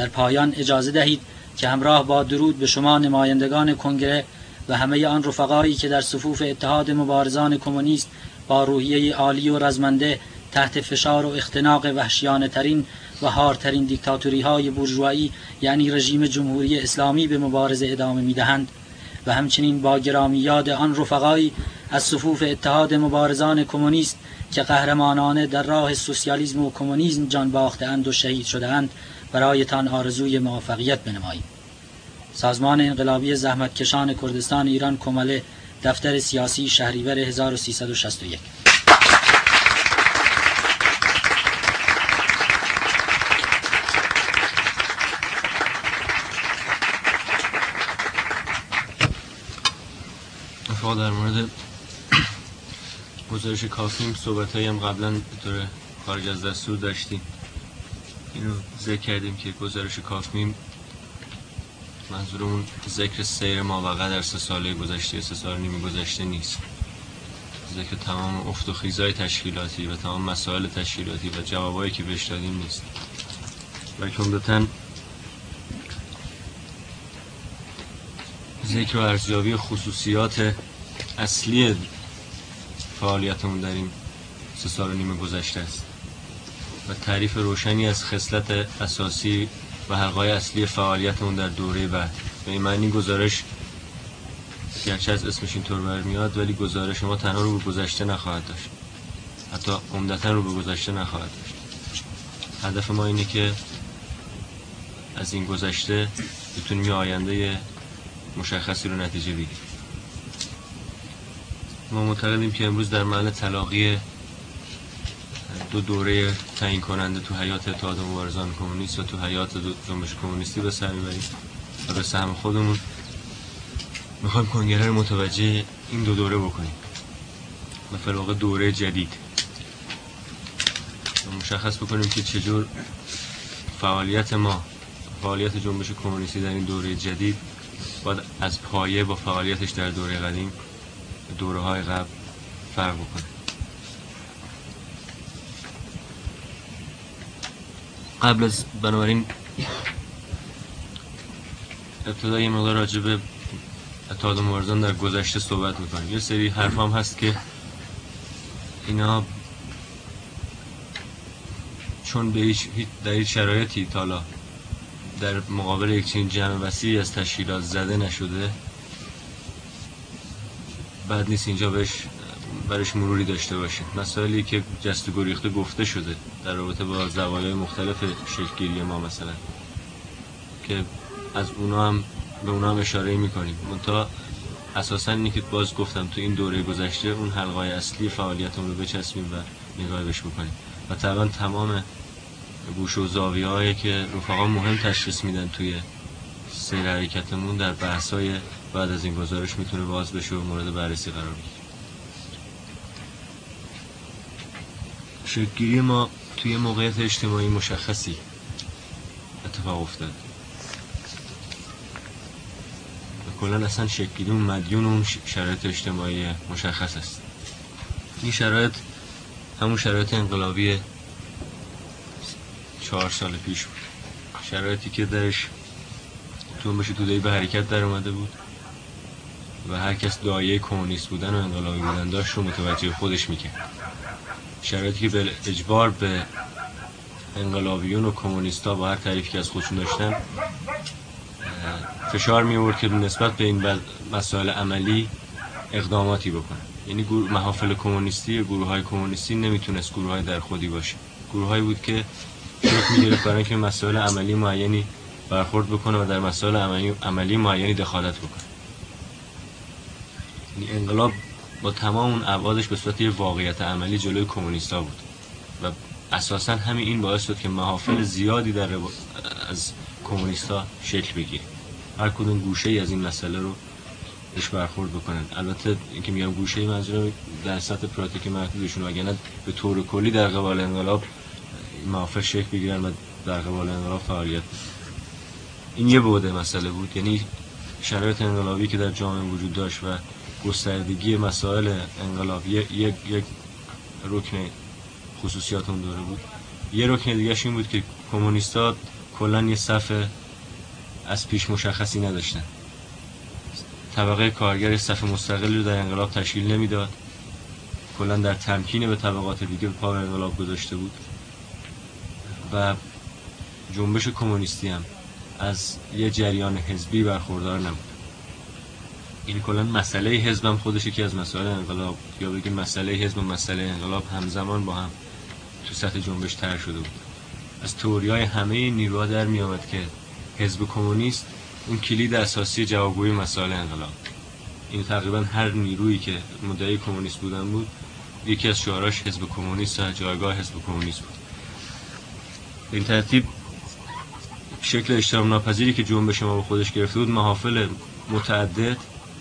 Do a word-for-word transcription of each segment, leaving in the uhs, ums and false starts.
در پایان اجازه دهید که همراه با درود به شما نمایندگان کنگره و همه آن رفقایی که در صفوف اتحاد مبارزان کمونیست با روحیه عالی و رزمنده تحت فشار و اختناق وحشیانه ترین و هارترین دیکتاتوری های بورژوایی یعنی رژیم جمهوری اسلامی به مبارزه ادامه میدهند و همچنین با گرامی یاد آن رفقایی از صفوف اتحاد مبارزان کمونیست که قهرمانانه در راه سوسیالیسم و کمونیسم جان باخته‌اند و شهید شده‌اند برایتان آرزوی موفقیت بنماییم. سازمان انقلابی زحمتکشان کردستان ایران کماله، دفتر سیاسی، شهریور هزار و سیصد و شصت و یک. افاق در مورد گزارش کافیم صحبت هایی هم قبلا به طور خارج از دستور داشتیم. اینو ذکر کردیم که گزارش کافیم منظورمون ذکر سیر ماوقع در سه ساله گذشته، سه سال نیمه گذشته نیست. ذکر تمام افت و خیزهای تشکیلاتی و تمام مسائل تشکیلاتی و جوابایی که بهش دادیم نیست، بلکه عمدتاً ذکر و ارزیابی خصوصیات اصلی فعالیتمون در این سه سال و نیمه گذشته است و تعریف روشنی از خصلت اساسی و حلقه‌های اصلی فعالیتمون در دوره بعد. به این معنی گزارش گرچه از اسمش اینطور برمیاد ولی گزارش ما تنها رو به گذشته نخواهد داشت، حتی عمدتاً رو به گذشته نخواهد داشت. هدف ما اینه که از این گذشته بتونیم یه آینده مشخصی رو نتیجه بگیریم. ما معتقدیم که امروز در محل تلاقی دو دوره تعیین کننده تو حیات اتحاد مبارزان کمونیست و تو حیات جنبش کمونیستی به سر میبریم و به سهم خودمون میخوایم کنگره رو متوجه این دو دوره بکنیم و فی الواقع دوره جدید و مشخص بکنیم که چجور فعالیت ما، فعالیت جنبش کمونیستی در این دوره جدید باید از پایه با فعالیتش در دوره قدیم دوره های قبل فرق بکنه. قبل از بنابراین ابتدای مقدار راجع به اتحاد مبارزان در گذشته صحبت میکنیم. یه سری حرف هم هست که اینا چون به هیچ در هیچ شرایطی تالا در مقابل یک چنین جمع وسیعی از تشکیلات زده نشده، بعد نیست اینجا بهش برش مروری داشته باشیم. مسائلی که جست و گریخته گفته شده در رابطه با زوایای مختلف شکل‌گیری ما مثلا که از اونا هم به اونا هم اشاره می‌کنیم. منتها اساساً اینی که باز گفتم تو این دوره گذشته اون حلقه‌های اصلی فعالیتمون رو بچسبیم و نگاه بهش بکنیم و طبعاً تمام گوشه و زاویه‌هایی که رفقا مهم تشخیص میدن توی سیر حرکتمون در بحث‌های بعد از این گزارش میتونه باز بشه و مورد بررسی قرار بگیره. شکل‌گیری ما توی موقعیت اجتماعی مشخصی اتفاق افتاد. کلاً اصلا شکل‌گیری مدیون اون شرایط اجتماعی مشخص است. این شرایط همون شرایط انقلابی چهار سال پیش بود. شرایطی که درش جنبش توده‌ای به حرکت در اومده بود و هر کس داعیه کمونیست بودن و انقلابی بودن داشت رو متوجه خودش میکرد. شرایطی که به اجبار به انقلابیون و کمونیستا با هر تعریفی که از خودشون داشتن فشار میورد که نسبت به این مسائل عملی اقداماتی بکنن. یعنی محافل کمونیستی، گروه‌های کمونیستی نمیتونست گروه‌های در خودی باشه. گروه‌هایی بود که شروع می‌گرفت برای اینکه مسائل عملی معینی برخورد بکنه و در مسائل عملی عملی معینی دخالت بکنه. یعنی انقلاب با تمام اون ابعادش به صورت یه واقعیت عملی جلوی کمونیستا بود و اساساً همین این باعث شد که محافل زیادی در رب... از کمونیستا شکل بگیره. هر کدوم گوشه‌ای از این مسئله رو بهش برخورد بکنن. البته اینکه میگم گوشه‌ای منظورم در سطح پراتیک محدودشون، وگرنه به طور کلی در قبال انقلاب محافل شکل بگیرن و در قبال انقلاب فعالیت. این یه بعد مسئله بود، یعنی شرایط انقلابی که در جامعه وجود داشت و گستردگی مسائل انقلابی یک یک رکن خصوصیات اون دوره بود. یه رکن دیگه‌ش این بود که کمونیستا کلا یه صف از پیش مشخصی نداشتن. طبقه کارگر صف مستقلی رو در انقلاب تشکیل نمیداد، کلا در تمکین به طبقات دیگه به پا انقلاب گذاشته بود و جنبش کمونیستی هم از یه جریان حزبی برخوردار نبود. این کلا مسئله حزب هم خودش یکی از مسائل انقلاب، یا بگیم مسئله حزب و مسئله انقلاب همزمان با هم تو سطح جنبش طرح شده بود. از تئوری‌های همه نیروها در می آمد که حزب کمونیست اون کلید اساسی جوابگوی مسائل انقلاب. این تقریبا هر نیرویی که مدعی کمونیست بودن بود، یکی از شعاراش حزب کمونیست و جایگاه حزب کمونیست بود. به این ترتیب شکل اجتناب ناپذیری که جنبش ما به خودش گرفته بود، محافل متعدد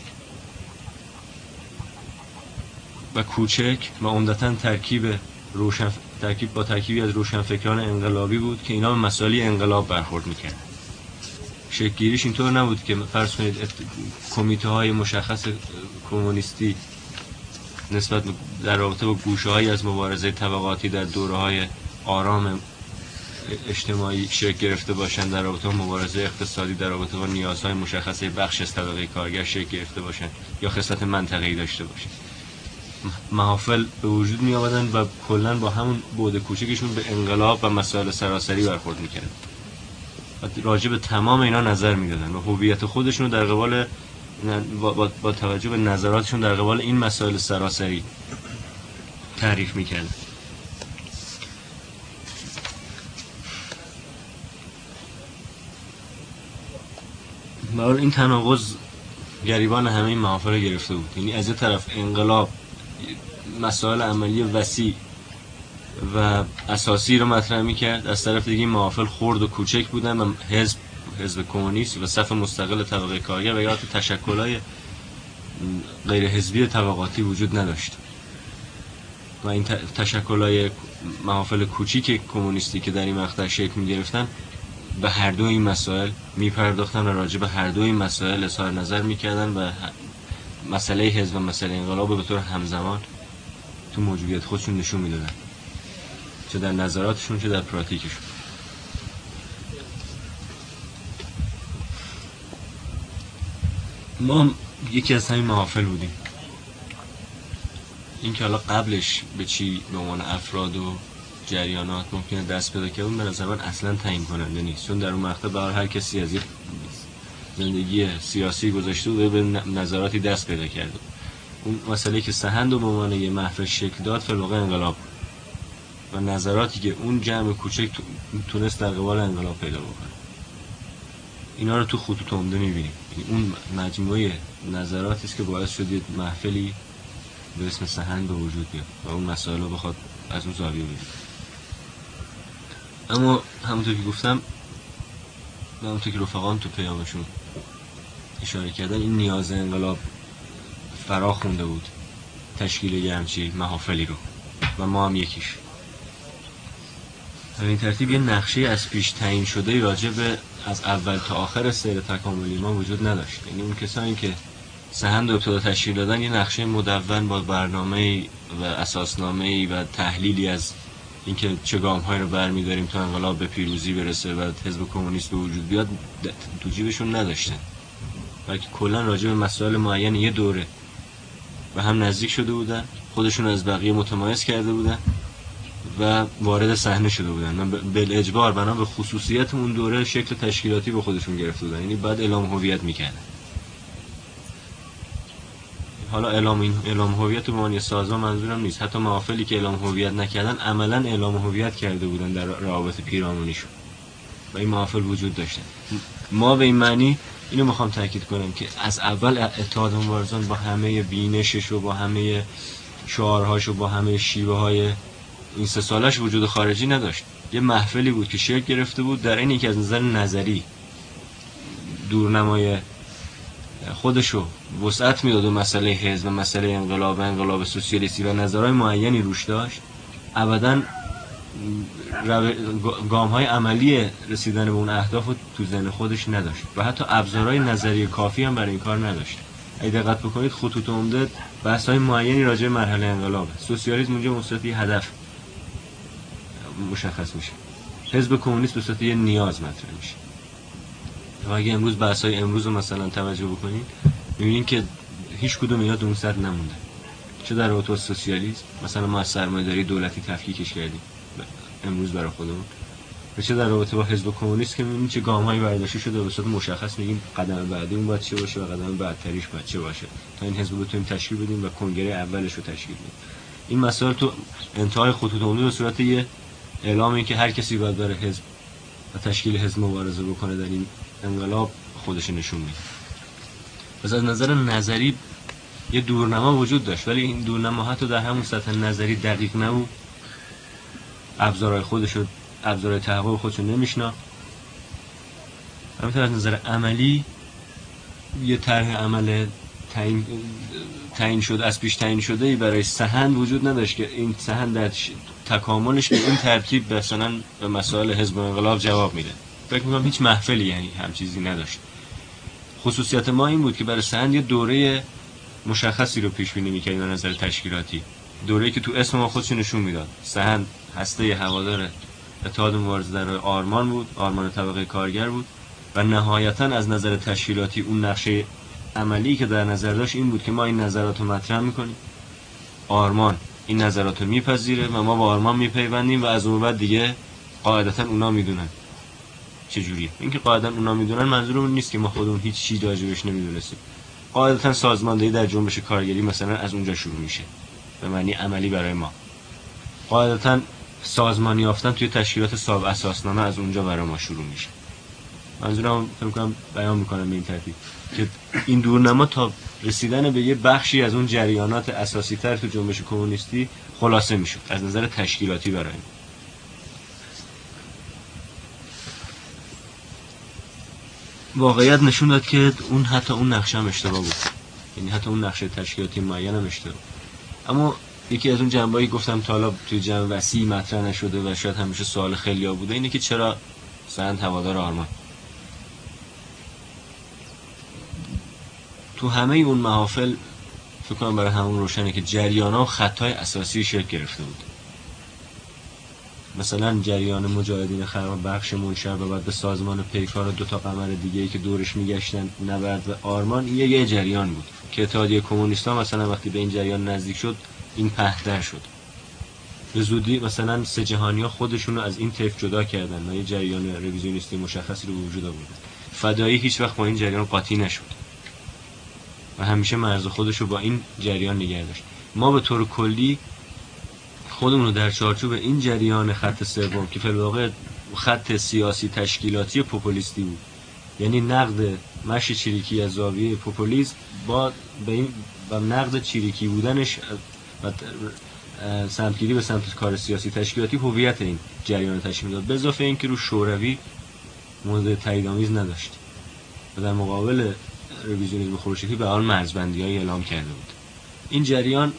و کوچک و عمدتاً ترکیب روشن ترکیب با ترکیبی از روشنفکران انقلابی بود که اینا به مسائل انقلاب برخورد می‌کردن. شکل‌گیریش اینطور نبود که فرض کنید کمیته های مشخص کمونیستی نسبت در رابطه با گوشه‌هایی از مبارزه طبقاتی در دوره‌های آرام اجتماعی شکل گرفته باشند، در رابطه با مبارزه اقتصادی در رابطه با نیازهای مشخص بخش از طبقه کارگر شکل گرفته باشند یا خصلت منطقه‌ای داشته باشند. محافل به وجود می آمدند و کلاً با همون بعد کوچکشون به انقلاب و مسائل سراسری برخورد می‌کردند. راجع به تمام اینا نظر میدادن و هویت خودشون رو در قبال با, با, با توجه به نظراتشون در قبال این مسائل سراسری تعریف میکردن. برای این تناقض گریبان همه این محافل رو گرفته بود. یعنی از یه طرف انقلاب مسائل عملی وسیع و اساسی رو مطرح می‌کرد، از طرف دیگه محافل خرد و کوچک بودن و حزب حزب کمونیست و صف مستقل طبقه کارگر و یا تشکل‌های غیر حزبی طبقاتی وجود نداشت و این تشکل‌های محافل کوچیک کمونیستی که در این مقطع شکل می‌گرفتن به هر دو این مسائل می‌پرداختن و راجع به هر دو این مسائل اظهار نظر می‌کردن و مسئله حزب و مسئله انقلاب به طور همزمان تو موجودیت خودشون نشون می‌دادن، چه در نظراتشون چه در پراتیکشون. ما یکی از همین محافل بودیم. این که حالا قبلش به چی به عنوان افراد و جریانات ممکنه دست پیدا کنه به نظر من اصلا تعیین کننده نیست، چون در اون مقطع برای هر کسی از یک زندگی سیاسی گذشته و به نظراتی دست پیدا کرده. اون مسئله که سهند و به عنوان یه محفل شکل داد فلوقه انقلاب و نظراتی که اون جمع کوچک تونست در قبال انقلاب پیدا بکنه، اینا رو تو خطوط عمده می‌بینیم. اون مجموعه نظراتی است که باعث شد یه محفلی به اسم سهند به وجود بیاد و اون مسائل رو بخواد از اون زاویه ببینه. اما همونطور که گفتم، همونطور که رفقام تو پیامشون اشاره کردن، این نیاز انقلاب فرا خونده بود تشکیل یه همچین محافلی رو و ما هم یکیش. به این ترتیب یه نقشه از پیش تعیین شده راجع به از اول تا آخر سیر تکاملی ما وجود نداشت. یعنی اون کسانی که سهند و ابتدا تشکیل دادن یه نقشه مدون با برنامه‌ای و اساسنامه‌ای و تحلیلی از اینکه چه گام‌هایی رو برمی‌داریم تا انقلاب به پیروزی برسه و حزب کمونیست به وجود بیاد تو جیبشون نداشتن، بلکه کلا راجع به مسائل معین یه دوره و هم نزدیک شده بودن، خودشون از بقیه متمایز کرده بودن و وارد صحنه شده بودن و به اجبار بنا به خصوصیت اون دوره شکل تشکیلاتی به خودشون گرفته بودن. یعنی بعد اعلام هویت میکردن. حالا اعلام این اعلام هویت به معنی سازمان منظورم نیست، حتی محافلی که اعلام هویت نکردن عملاً اعلام هویت کرده بودن در روابط پیرامونیشون و این محافل وجود داشتن. ما به این معنی اینو میخوام تاکید کنم که از اول اتحاد مبارزان با همه بینشش و با همه شعارهاش و با همه شیوه های این سه سالش وجود خارجی نداشت. یه محفلی بود که شکل گرفته بود در اینی که از نظر نظری دورنمای خودشو وسعت میداد و مسئله حزب و مسئله انقلاب و انقلاب سوسیالیستی و نظرهای معینی روش داشت، ابداً رو... گام‌های عملی رسیدن به اون اهداف رو تو ذهن خودش نداشت و حتی ابزارهای نظری کافی هم برای این کار نداشت. اگه دقت بکنید خطوط عمده بحث‌های معینی راجع به مرحله انقلاب، سوسیالیسم اونجا مصرف هدف مشخص میشه. حزب کمونیست به صورت یه نیاز مطرح میشه. و اگه امروز بحث‌های امروز رو مثلا توجه بکنید می‌بینید که هیچ کدوم اینا دو صد نمونده. چه در رابطه با سوسیالیسم، مثلا ما از سرمایه‌داری دولتی تفکیکش کردیم امروز برای خودمون، و چه در رابطه با حزب کمونیست که می‌بینید چه گام‌هایی برداشته شده به صورت مشخص میگیم قدم بعدی اون باید چه باشه و قدم بعدتریش باید چه باشه تا این حزب بتونیم تشکیل بدیم و کنگره اولش رو تشکیل بدیم. این مسائل تو انتهای خطوط عمری به صورت یه اعلامی که هر کسی باید بره حزب و تشکیل حزب مبارزه بکنه در این انقلاب خودش نشون میده. پس از نظر نظری یه دورنما وجود داشت، ولی این دورنما حتی در همون سطح نظری دقیق نبود. ابزارهای خودش رو ابزارهای تحقق خودش رو نمیشنا. همینطور از نظر عملی یه طرح عمل تعیین تعیین شده از پیش تعیین شده ای برای سهند وجود نداشت که این سهند در تکاملش به این ترتیب مثلا به مسائل حزب انقلاب جواب میده. فکر می‌کنم هیچ محفلی یعنی هم چیزی نداشت. خصوصیت ما این بود که برای سهند یه دوره مشخصی رو پیش بینی می‌کردیم از نظر تشکیلاتی. دوره‌ای که تو اسم ما خودش نشون میداد. سهند هسته هوادار اتحاد مبارزه در آرمان بود، آرمان طبقه کارگر بود و نهایتاً از نظر تشکیلاتی اون نقشه عملی که در نظر داشت این بود که ما این نظرات رو مطرح می‌کنیم. آرمان این نظرات رو میپذیره و ما با آرمان میپیوندیم و از اون بعد دیگه قاعدتاً اونا میدونن چجوریه. اینکه قاعدتاً اونا میدونن منظورمون نیست که ما خودمون هیچ چیزی راجبش نمیدونستیم. قاعدتاً سازماندهی در جنبش کارگری مثلا از اونجا شروع میشه به معنی عملی برای ما. قاعدتاً سازمانی یافتن توی تشکیلات صاحب اساسنامه از اونجا برای ما شروع میشه. منظورم فکر می‌کنم بیان می‌کنم به این ترتیب که این دورنما تا رسیدن به یه بخشی از اون جریانات اساسی تر تو جنبش کمونیستی خلاصه میشد از نظر تشکیلاتی برای ما. واقعیت نشون داد که اون حتی اون نقشه هم اشتباه بود، یعنی حتی اون نقشه تشکیلاتی معین هم اشتباه. اما یکی از اون جنبه‌ای گفتم تا حالا توی جمع وسیع مطرح نشده و شاید همیشه سوال خیلی‌ها بوده اینه که چرا سهند هوادار آرمان. تو همه اون محافل فکر کنم برای همون روشنه که جریان‌ها و خطای اساسی شکل گرفته بود. مثلا جریان مجاهدین خلق بخش منشر و بعد به سازمان پیکار و دو تا قمر دیگه‌ای که دورش میگشتن نبرد و آرمان یه یه جریان بود که اتحادیه کمونیست‌ها مثلا وقتی به این جریان نزدیک شد این پهتر شد. به زودی مثلا سه جهانی‌ها خودشون رو از این طیف جدا کردن و یه جریان رویزیونیستی مشخصی رو وجود آوردن. فدایی هیچ وقت با این جریان قاطی نشد و همیشه مرز خودش رو با این جریان نگه داشت. ما به طور کلی خودمون رو در چارچوب این جریان خط سوم که فی الواقع خط سیاسی تشکیلاتی پوپولیستی بود، یعنی نقد مشی چریکی از زاویه پوپولیسم با به این و نقد چریکی بودنش و سمتگیری به سمت کار سیاسی تشکیلاتی هویت این جریان تشکیل داد. به اضافه اینکه رو شوروی مورد تاییدآمیز نداشت و در مقابل رویزیونیسم خورشیدی به حال مرزبندی‌های اعلام کرده بود. این جریان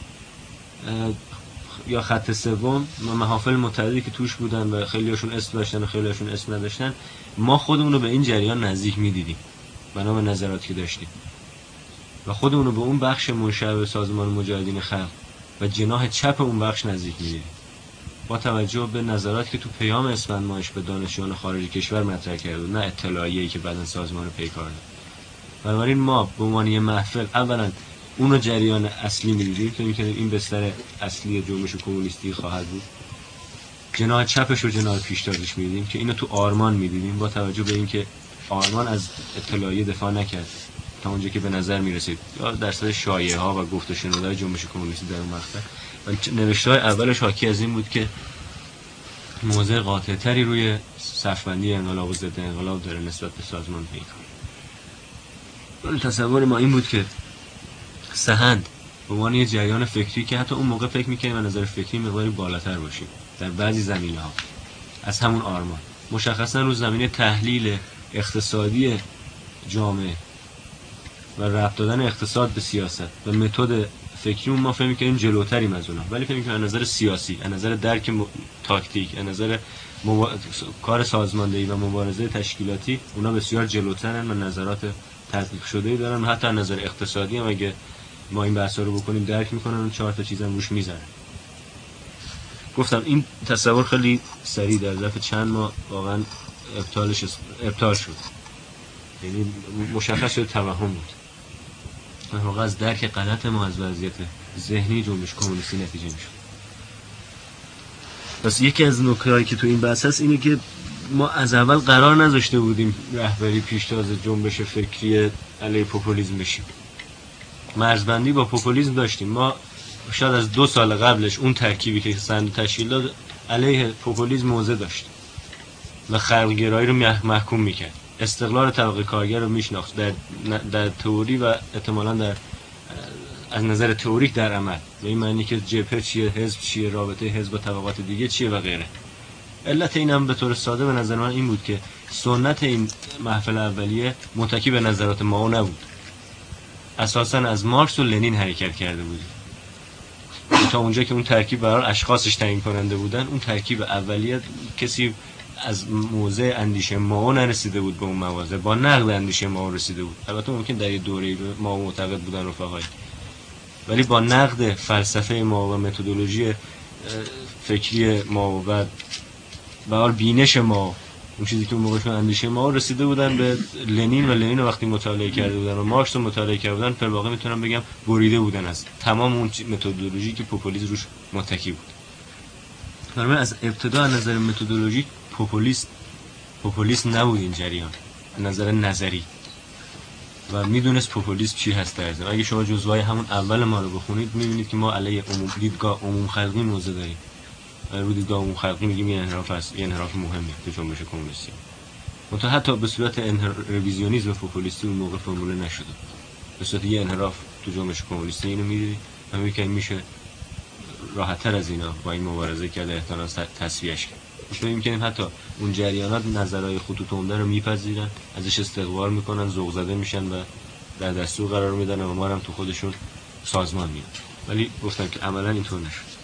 یا خط سوم و محافل متعددی که توش بودن و خیلی‌هاشون اسم داشتن و خیلی‌هاشون اسم نداشتن، ما خودمون رو به این جریان نزدیک می‌دیدیم بنا به نظراتی که داشتیم و خودمون رو به اون بخش منشأ به سازمان مجاهدین خلق و جناح چپ اون بخش نزدیک می‌دیدیم با توجه به نظراتی که تو پیام اسفند ماهش به دانشجویان خارج کشور مطرح کرده، نه اطلاعیه‌ای که بعداً سازمان پیکار داد. بنابراین ما به عنوان یه محفل اولا اون رو جریان اصلی می‌دیدیم که اینکه این بستر اصلی جنبش کمونیستی خواهد بود. جناح چپش و جناح پیشتازش می‌دیدیم که اینو تو آرمان می‌دیدیم با توجه به اینکه آرمان از اطلاعیه دفاع نکرد تا اونجا که به نظر می‌رسید یا درصد شایعه‌ها و گفت و شنودهای جنبش کمونیستی در اون مقطع و نوشته‌های اولش حاکی از این بود که موضع قاطع‌تری روی صف‌بندی انقلاب و ضد انقلاب داره نسبت به سازمان پیکار. ولی تصور ما این بود که سهند به عنوان یه جریان فکری که حتی اون موقع فکر می‌کنیم از نظر فکری مقداری بالاتر باشیم در بعضی زمینه‌ها از همون آرمان، مشخصا رو زمینه تحلیل اقتصادی جامعه و ربط دادن اقتصاد به سیاست و متد فکریمون ما فکر می‌کنیم جلوتریم از اونها، ولی فکر می‌کنیم از نظر سیاسی، از نظر درک م... تاکتیک، از نظر مبا... کار سازماندهی و مبارزه تشکیلاتی اونا بسیار جلوترن و نظرات تحقیق شده‌ای دارن. حتی از نظر اقتصادی هم اگه ما این بحثا رو بکنیم درک می‌کنن و چهار تا چیزام روش می‌ذارن. گفتم این تصور خیلی سریع در ظرف چند ماه واقعا ابطالش ابطال شد، یعنی مشخص شد توهم بود. در واقع از درک غلط ما از وضعیت ذهنی جنبش کمونیستی نتیجه میشد. پس یکی از نکته‌هایی که تو این بحث هست اینه که ما از اول قرار نذاشته بودیم رهبری پیشتاز جنبش فکری علیه پوپولیسم بشیم. مرزبندی با پوپولیسم داشتیم. ما شاید از دو سال قبلش اون ترکیبی که سند تشکیل داد علیه پوپولیسم موضع داشت و خلق‌گرایی رو محکوم میکرد، استقلال طبقه کارگر رو میشناخت در در تئوری و احتمالاً در از نظر تئوریک در عمل، به این معنی که جبهه چیه، حزب چیه، رابطه حزب با طبقات دیگه چیه و غیره. علت این هم به طور ساده به نظر من این بود که سنت این محفل اولیه متکی به نظرات مائو نبود. اساساً از مارکس و لنین حرکت کرده بود. تا اونجا که اون ترکیب برای اشخاصش تعیین کننده بودن، اون ترکیب اولیه کسی از موضع اندیشه مائو نرسیده بود به اون مواضع، با نقد اندیشه مائو رسیده بود. البته ممکن در یه دوره‌ای به مائو معتقد بودن رفقای، ولی با نقد فلسفه مائو و متدولوژی فکری مائو و به حال بینش مائو، اون چیزی که اون موقع اندیشه مائو رسیده بودن به لنین و لنین رو وقتی مطالعه کرده بودن و مارکس رو مطالعه کرده بودن، در واقع میتونم بگم بریده بودن از تمام اون متدولوژی که پوپولیسم روش متکی بود. برای از ابتدا از نظر متدولوژی پوپولیست پوپولیست نبود این جریان، از نظر نظری، و میدونست پوپولیسم چی هست در ذهن. اگه شما جزوای همون اول ما رو بخونید میبینید که ما علیه عموم دیدگاه عموم خلقی موضع داریم. رو دیدگاه عموم خلقی میگیم یه انحراف است، یه انحراف مهمه تو جنبش کمونیستی. منتها حتی به صورت رویزیونیسم پوپولیستی اون موقع فرموله نشده. به صورت یه انحراف تو جنبش کمونیستی اینو میدید و میگن میشه راحت‌تر از اینا با این مبارزه کرده، احتمالاً تصفیهش کرد. ما می‌بینیم حتی اون جریانات نظرهای خطوط عمده رو میپذیرن، ازش استقبال میکنن، ذوق زده میشن و در دستور قرار میدن و ما هم تو خودشون سازمان میدن. ولی گفتم که عملاً اینطور نشد.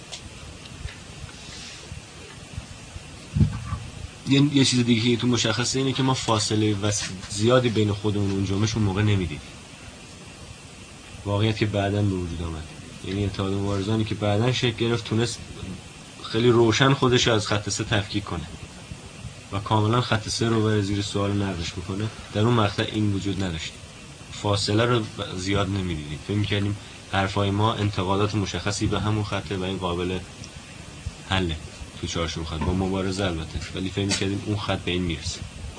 یه یه چیز دیگه که تو مشخصه اینه که ما فاصله زیادی بین خودمون و اون جنبش اون موقع نمیدیدیم. واقعیت که بعداً به وجود آمد، یعنی اتحاد مبارزانی که بعداً شکل گرفت تونست خیلی روشن خودش رو از خط سه تفکیک کنه و کاملا خط سه رو بر زیر سوال نقدش بکنه. در اون مقطع این وجود نداشت، فاصله رو زیاد نمیدیدیم، فکر می‌کردیم حرفای ما انتقادات مشخصی به همون خطه و این قابل حله تو چارچوب خط با مبارزه البته، ولی فکر می‌کردیم اون خط به این میرسه.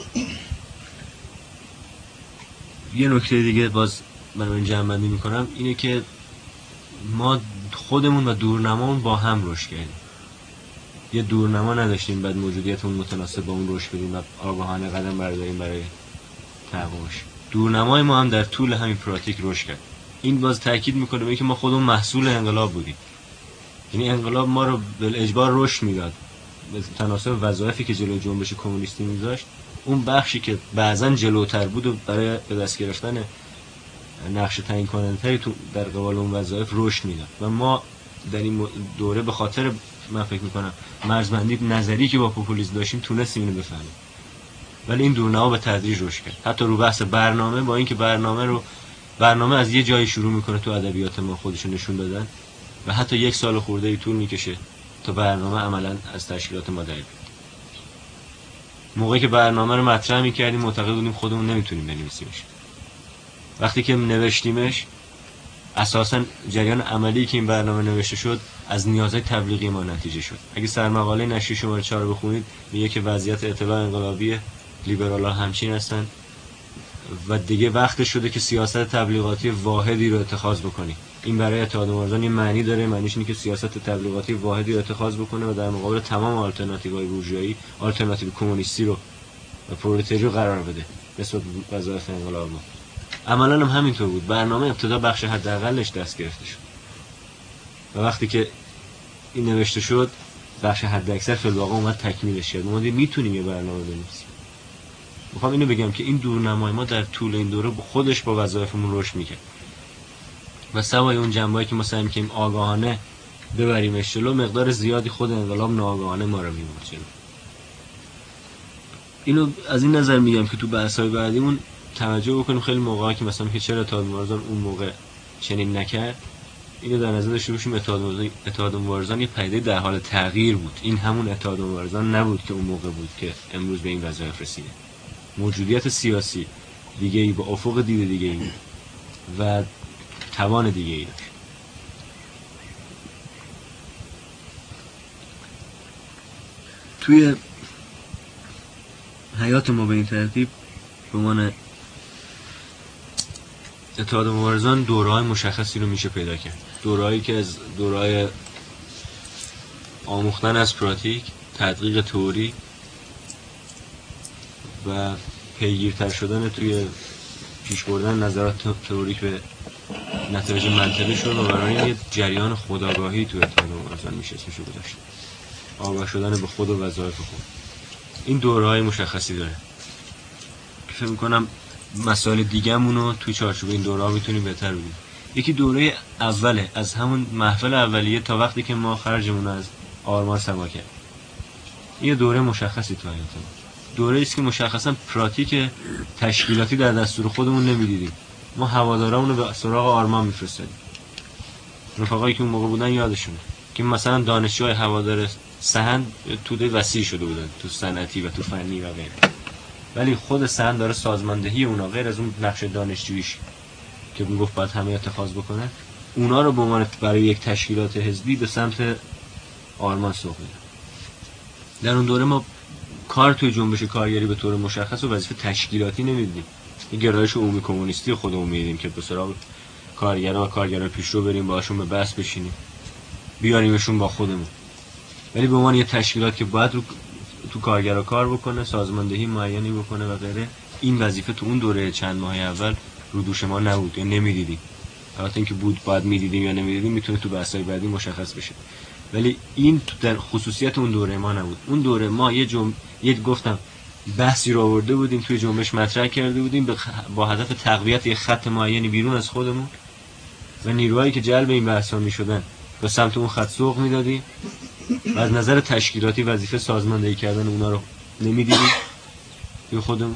یه نکته دیگه باز من این جمع‌بندی می‌کنم اینه که ما خودمون و دورنمامون با هم رشد کردیم. یه دورنما نداشتیم بعد موجودیتمون متناسب با اون رشد بدیم و آگاهانه قدم برداریم برای تحققش. دورنمای ما هم در طول همین پراتیک رشد کرد. این باز تاکید میکنه به اینکه ما خودمون محصول انقلاب بودیم. یعنی انقلاب ما رو به اجبار رشد میداد به تناسب وظایفی که جلوی جنبش کمونیستی میذاشت. اون بخشی که بعضن جلوتر بود و برای به دست گرفتن نقش تعیین کننده‌ای تو در قبال اون وظایف رشد میداد و ما در این دوره به خاطر من فکر میکنم مرزبندی نظری که با پوپولیسم داشتیم تونستیم اینو بفهمیم. ولی این دورنما به تدریج رشد کرد. حتی رو بحث برنامه، با اینکه برنامه رو برنامه از یه جایی شروع میکنه تو ادبیات ما خودشون نشون دادن و حتی یک سال خورده ای طول میکشه تا برنامه عملاً از تشکیلات ما در بیاد. موقعی که برنامه رو مطرح میکردیم معتقد بودیم خودمون نمیتونیم بنویسیمش. وقتی که نوشتیمش اساساً جریان عملی که این برنامه نوشته شد از نیازهای تبلیغی ما نتیجه شد. اگه سرمقاله نشریه شماره چهار رو بخونید میگه که وضعیت اطلاع انقلابی لیبرال‌ها همچین هستن و دیگه وقت شده که سیاست تبلیغاتی واحدی رو اتخاذ بکنی. این برای اتحاد مبارزان یه معنی داره، معنیش اینه که سیاست تبلیغاتی واحدی رو اتخاذ بکنه و در مقابل تمام آلترناتیوهای بورژوایی آلترناتیو کمونیستی رو و پرولتاری رو قرار بده نسبت به وظایف انقلاب. عملاً هم همینطور بود. برنامه ابتدا بخش حداقلش دست گرفته شد و وقتی که این نوشته شد بخش حداکثر فی الواقع اومد تکمیلش کرد. ما میتونیم یه برنامه بنویسیم. میخوام اینو بگم که این دورنمای ما در طول این دوره خودش با وظایفمون رشد میکرد و سوای اون جنبه‌ای که ما سعی می‌کنیم آگاهانه ببریمش جلو، مقدار زیادی خود انقلاب ناآگاهانه ما رو می‌برد جلو. اینو از این نظر میگم که تو بحث‌های بعدیمون توجه بکنیم خیلی موقعا که مثلا که چرا اتحاد مبارزان اون موقع چنین نکرد. اینو در نظر داشته باشیم اتحاد مبارزان یه پدیده در حال تغییر بود. این همون اتحاد مبارزان نبود که اون موقع بود که امروز به این وظایف رسیده. موجودیت سیاسی دیگه ای با افق دید دیگه ای و توان دیگه ای داشت. توی حیات ما به این ترتیب به عنوان اتحاد مبارزان دوره‌های مشخصی رو میشه پیدا کرد. دوره‌هایی که از دوره‌های آموختن از پراتیک، تدقیق تئوری و پیگیرتر شدن توی پیش بردن نظرات تئوریک به نتایج منطقی شد و برای یه جریان خودآگاهی توی اتحاد مبارزان میشه اسمشو گذاشت. آگاه شدن به خود و وظایف خود. این دوره‌های مشخصی داره که فکر می‌کنم مسائل دیگه‌مونو توی چارچوب این دوره‌ها میتونیم بهتر ببینیم. یکی دوره اوله، از همون محفل اولیه تا وقتی که ما خرجمون از آرمان سما کرد. یه دوره مشخصی تو حیات ما. دوره است که مشخصا پراتیک تشکیلاتی در دستور خودمون نمیدیدیم. ما هوادارامون رو به سراغ آرمان میفرستادیم. رفقایی که اون موقع بودن یادشونه که مثلا دانشجوهای هوادار سهند توده وسیع شده بودن تو صنعتی و تو فنی و غیره، ولی خود سهند داره سازماندهی اونا غیر از اون نقش دانشجوییش که میگفت باید همه اتخاذ بکنن، اونا رو به عنوان برای یک تشکیلات حزبی به سمت آرمان سوق میدن. در اون دوره ما کار توی جنبش کارگری به طور مشخص و وظیفه تشکیلاتی نمیدیدیم. این گرایش عمومی کمونیستی خودمون میدیدیم که به سراغ کارگران و کارگران پیشرو بریم، باهاشون به بحث بشینیم، بیاریمشون با خودمون. ولی به عنوان یه تشکیلات که باید رو تو کارگرا کار بکنه، سازماندهی معینی بکنه و غیره، این وظیفه تو اون دوره چند ماه اول رو دوش ما نبود یا نمیدیدیم. البته اینکه بود باید میدیدیم یا نمیدیدیم میتونه تو بحث‌های بعدی مشخص بشه، ولی این در خصوصیت اون دوره ما نبود. اون دوره ما یه جمع یه گفتم بحثی رو آورده بودیم توی جنبش مطرح کرده بودیم با هدف تقویت یه خط معینی بیرون از خودمون و نیروهایی که جلب این بحث‌ها می‌شدن به سمت اون خط سوق میدادیم و از نظر تشکیلاتی وظیفه سازماندهی کردن اونا رو نمیدیدیم توی خودمون،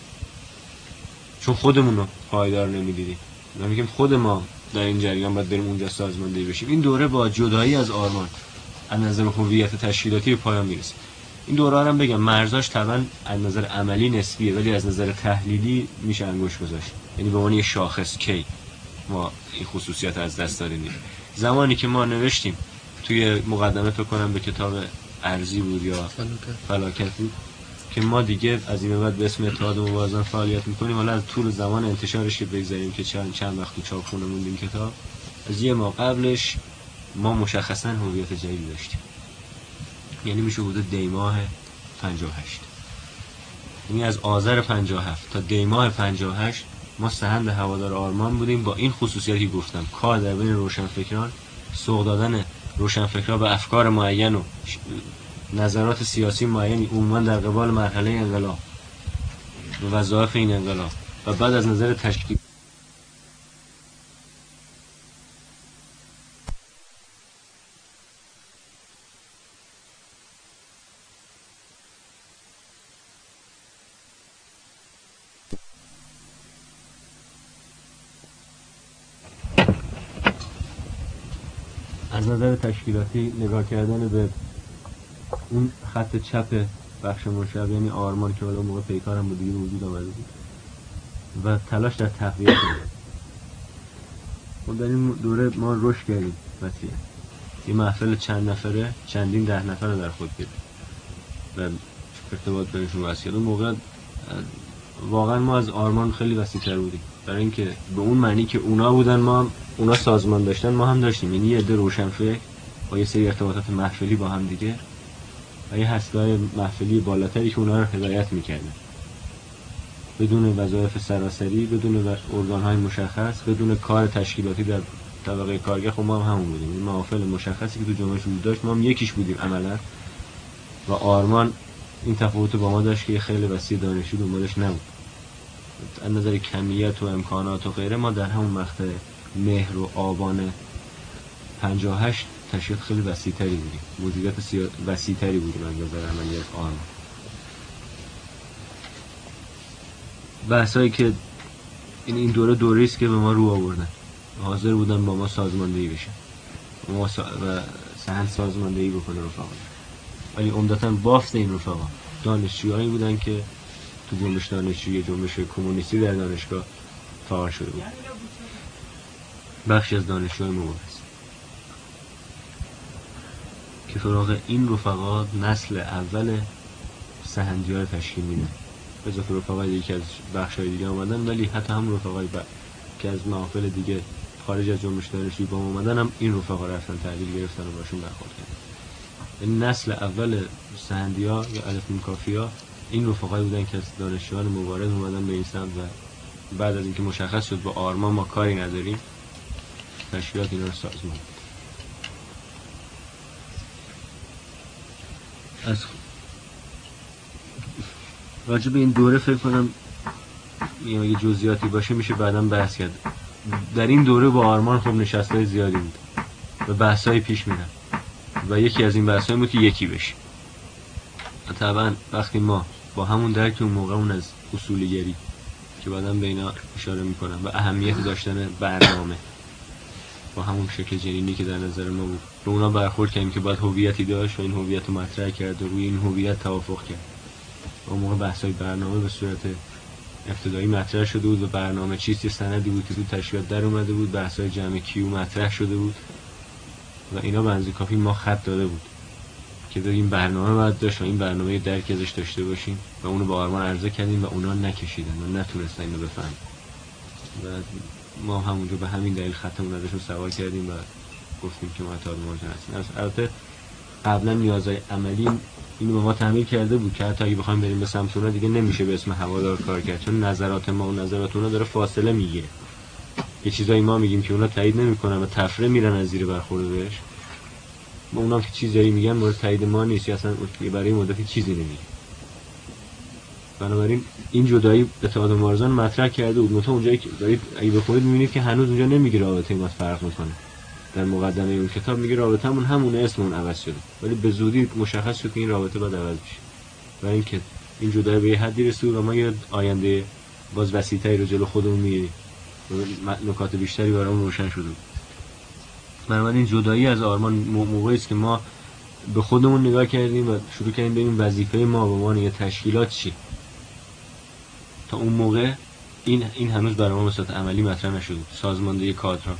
چون خودمون رو پایدار نمیدیدیم. من میگم خود ما در این جریان باید بریم اونجا سازماندهی بشیم. این دوره با جدایی از آرمان از نظر هویت تشکیلاتی به پایان میرسه. این دوره هم بگم مرزاش طبعا از نظر عملی نسبیه، ولی از نظر تحلیلی میشه انگوش گذاشت. یعنی به عنوان یه شاخص کی ما این خصوصیت از دست دادیم. زمانی که ما نوشتیم توی مقدمه فکر کنم به کتاب ارزی بود یا فلاکت بود که ما دیگه از این بعد به اسم اتحاد مبارزان فعالیت میکنیم، حالا از طول زمان انتشارش که بگذاریم که چند چند وقت تو چاپخونه موندیم کتاب، از یه ماه قبلش ما مشخصا هویت جدیدی داشتیم. یعنی میشه حدود دی ماه پنجاه و هشت، یعنی از آذر پنجاه و هفت تا دی ماه پنجاه و هشت ما سهند هوادار آرمان بودیم با این خصوصیتی گفتم: کار در بین روشنفکران، سوق دادن روشنفکران به افکار معین و نظرات سیاسی معینی عموما در قبال مرحله انقلاب و وظایف این انقلاب، و بعد از نظر تشکیل از نظر تشکیلاتی نگاه کردن به اون خط چپ بخش مشابه، یعنی آرمان که حالا موقع پیکارم بود دیگه وجود آمده بود و تلاش در تقویت بود. خب در این دوره ما رشد کردیم وسیع. یه محفل چند نفره چندین ده نفره در خود گرفت و ارتباط بینشون وسیع. اون موقع واقعا ما از آرمان خیلی وسیع‌تر بودیم، برای اینکه به اون معنی که اونا بودن ما اونا سازمان داشتن ما هم داشتیم. یعنی یه عده روشنفکر با یه سری ارتباطات محفلی با هم دیگه و یه هسته‌های محفلی بالاتری که اونا رو هدایت می‌کردن بدون وظایف سراسری، بدون ارگان‌های مشخص، بدون کار تشکیلاتی در طبقه کارگر. خب ما هم همون بودیم. این محافل مشخصی که تو جنبش وجود داشت ما هم یکیش بودیم عملاً، و آرمان این تفاوت با ما داشت که خیلی وسیع دانشجو دنبالش نبود. از نظر کمیت و امکانات و غیره ما در همون مقطع مهر و آبان پنجاه و هشت تشکیل خیلی وسیع‌تری بودیم، موجودیت سیا... وسیع‌تری بودیم از نظر عملیات آرمان. بحثایی که این این دوره دوره است که به ما رو آوردن حاضر بودن با ما سازماندهی بشن ما سا... و سهند سازماندهی بکنه رفقا. ولی عمدتاً بافت این رفقا دانشجویانی بودن که تو جنبش دانشجویی جنبش کمونیستی در دانشگاه فعال شده بود. بخشی از دانشجوهای مبارز که سراغ این رفقا نسل اول سهندی‌ها رو تشکیل میدن. به اضافه رفقای دیگه که از بخش‌های دیگه اومدن، ولی حتی هم رفقای ب... که از محافل دیگه خارج از جنبش دانشجویی با اومدن هم این رفقا رفتن تحویل گرفتن و باشون برخورد کردن. این نسل اول سهندی‌ها یا الف نون کافی‌ها این رفقایی بودن که از دانشجویان مبارز اومدن به این سمت و بعد از اینکه مشخص شد با آرمان ما کاری نداریم تشکیلات اینا رو سازمان. از راجع به این دوره فکر کنم یه جزئیاتی باشه میشه بعداً بحث کرد. در این دوره با آرمان خب نشستای زیادی بود و بحثای پیش میرن و یکی از این بحثای بود که یکی بشه. طبعا وقتی ما با همون درک اون موقع اون از اصولگری که بعداً به اینا اشاره میکنم و اهمیت داشتن برنامه با همون شکل جنینی که در نظر ما بود به اونا برخورد کردیم که باید هویتی داشت و این هویت رو مطرح کرد و روی این هویت توافق کرد. اون موقع بحث‌های برنامه به صورت ابتدایی مطرح شده بود و برنامه چیزی سندی بود که تو تشکیلات در اومده بود، بحث‌های جمع کیو مطرح شده بود و اینا به اندازه کافی ما خط داده بود که بگیم برنامه باید داشت و این برنامه درک ازش داشته باشیم و اونو با آرمان عرضه کردیم و اونا نکشیدن و نتونستن اینو بفهمن و ما همونجا به همین دلیل خطمون ازشون سوال کردیم و گفتیم که ما اتحاد مارجان هستیم. البته قبلا نیازهای عملی اینو به ما تحمیل کرده بود که حتی اگه بخوایم بریم به سمت اونا دیگه نمیشه به اسم هوادار کار کرد، چون نظرات ما و نظرات اونا داره فاصله میگیره. یه چیزایی ما میگیم که اونا تایید نمیکنن و تفره میرن از زیر برخورد بهش، ما اونا که چیزایی میگن مورد تایید ما نیست یا اصلا برای مدتی چیزی نمیگه. بنابراین این جدایی اتحاد مبارزان مطرح کرده بود. مثلا اونجایی که دارید اگه بخونید میبینید که هنوز اونجا نمیگه رابطه ما فرق میکنه. در مقدمه اون کتاب میگه رابطمون همونه، اسممون عوض شده، ولی به زودی مشخص شد که این رابطه باید عوض بشه. برای اینکه این جدایی به یه حدی رسید و ما یه آینده باز وسیع‌تری رو جلو خودمون می‌بینیم و نکات بیشتری برامون روشن شده بود. بنابراین این جدایی از آرمان موقعی است که ما به خودمون نگاه کردیم و شروع کردیم ببینیم وظیفه ما به عنوان یه تشکیلات چی. تا اون موقع این این هنوز برای ما به صورت عملی مطرح نشده. سازماندهی کادرها،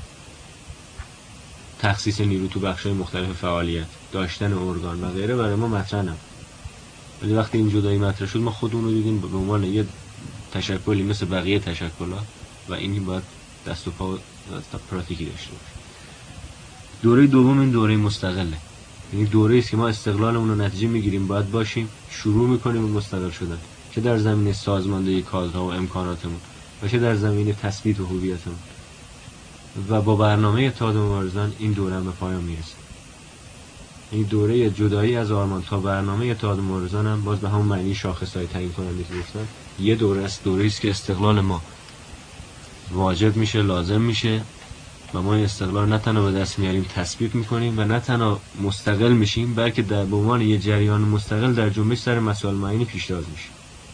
تخصیص نیرو تو بخش‌های مختلف فعالیت، داشتن ارگان و غیره برای ما مطرح نبود. ولی وقتی این جدایی مطرح شد ما خودمون رو دیدیم به عنوان یه تشکلی مثل بقیه تشکلات و این باید دست و پا تا پراتیکی داشته باشه. دوره دوم این دوره مستقله، یعنی دوره است که ما استقلالمون رو نتیجه میگیریم باید باشیم، شروع میکنیم به مستقل شدن، چه در زمینه سازماندهی کادرها و امکاناتمون و چه در زمینه تثبیت و هویتمون. و با برنامه اتحاد مبارزان این دوره هم به پایان میرسه. این دوره جدایی از آرمان تا برنامه اتحاد مبارزان هم باز به همون معنی شاخصهای تعیین کننده که گفتم یه دوره است، دوره است که استقلال ما واجب میشه، لازم میشه و ما این استقلال نه تنها به دست میاریم تثبیت میکنیم و نه تنها مستقل میشیم بلکه در به عنوان یه جریان مستقل در جنبش سر مسائل معینی پیشتاز میشه.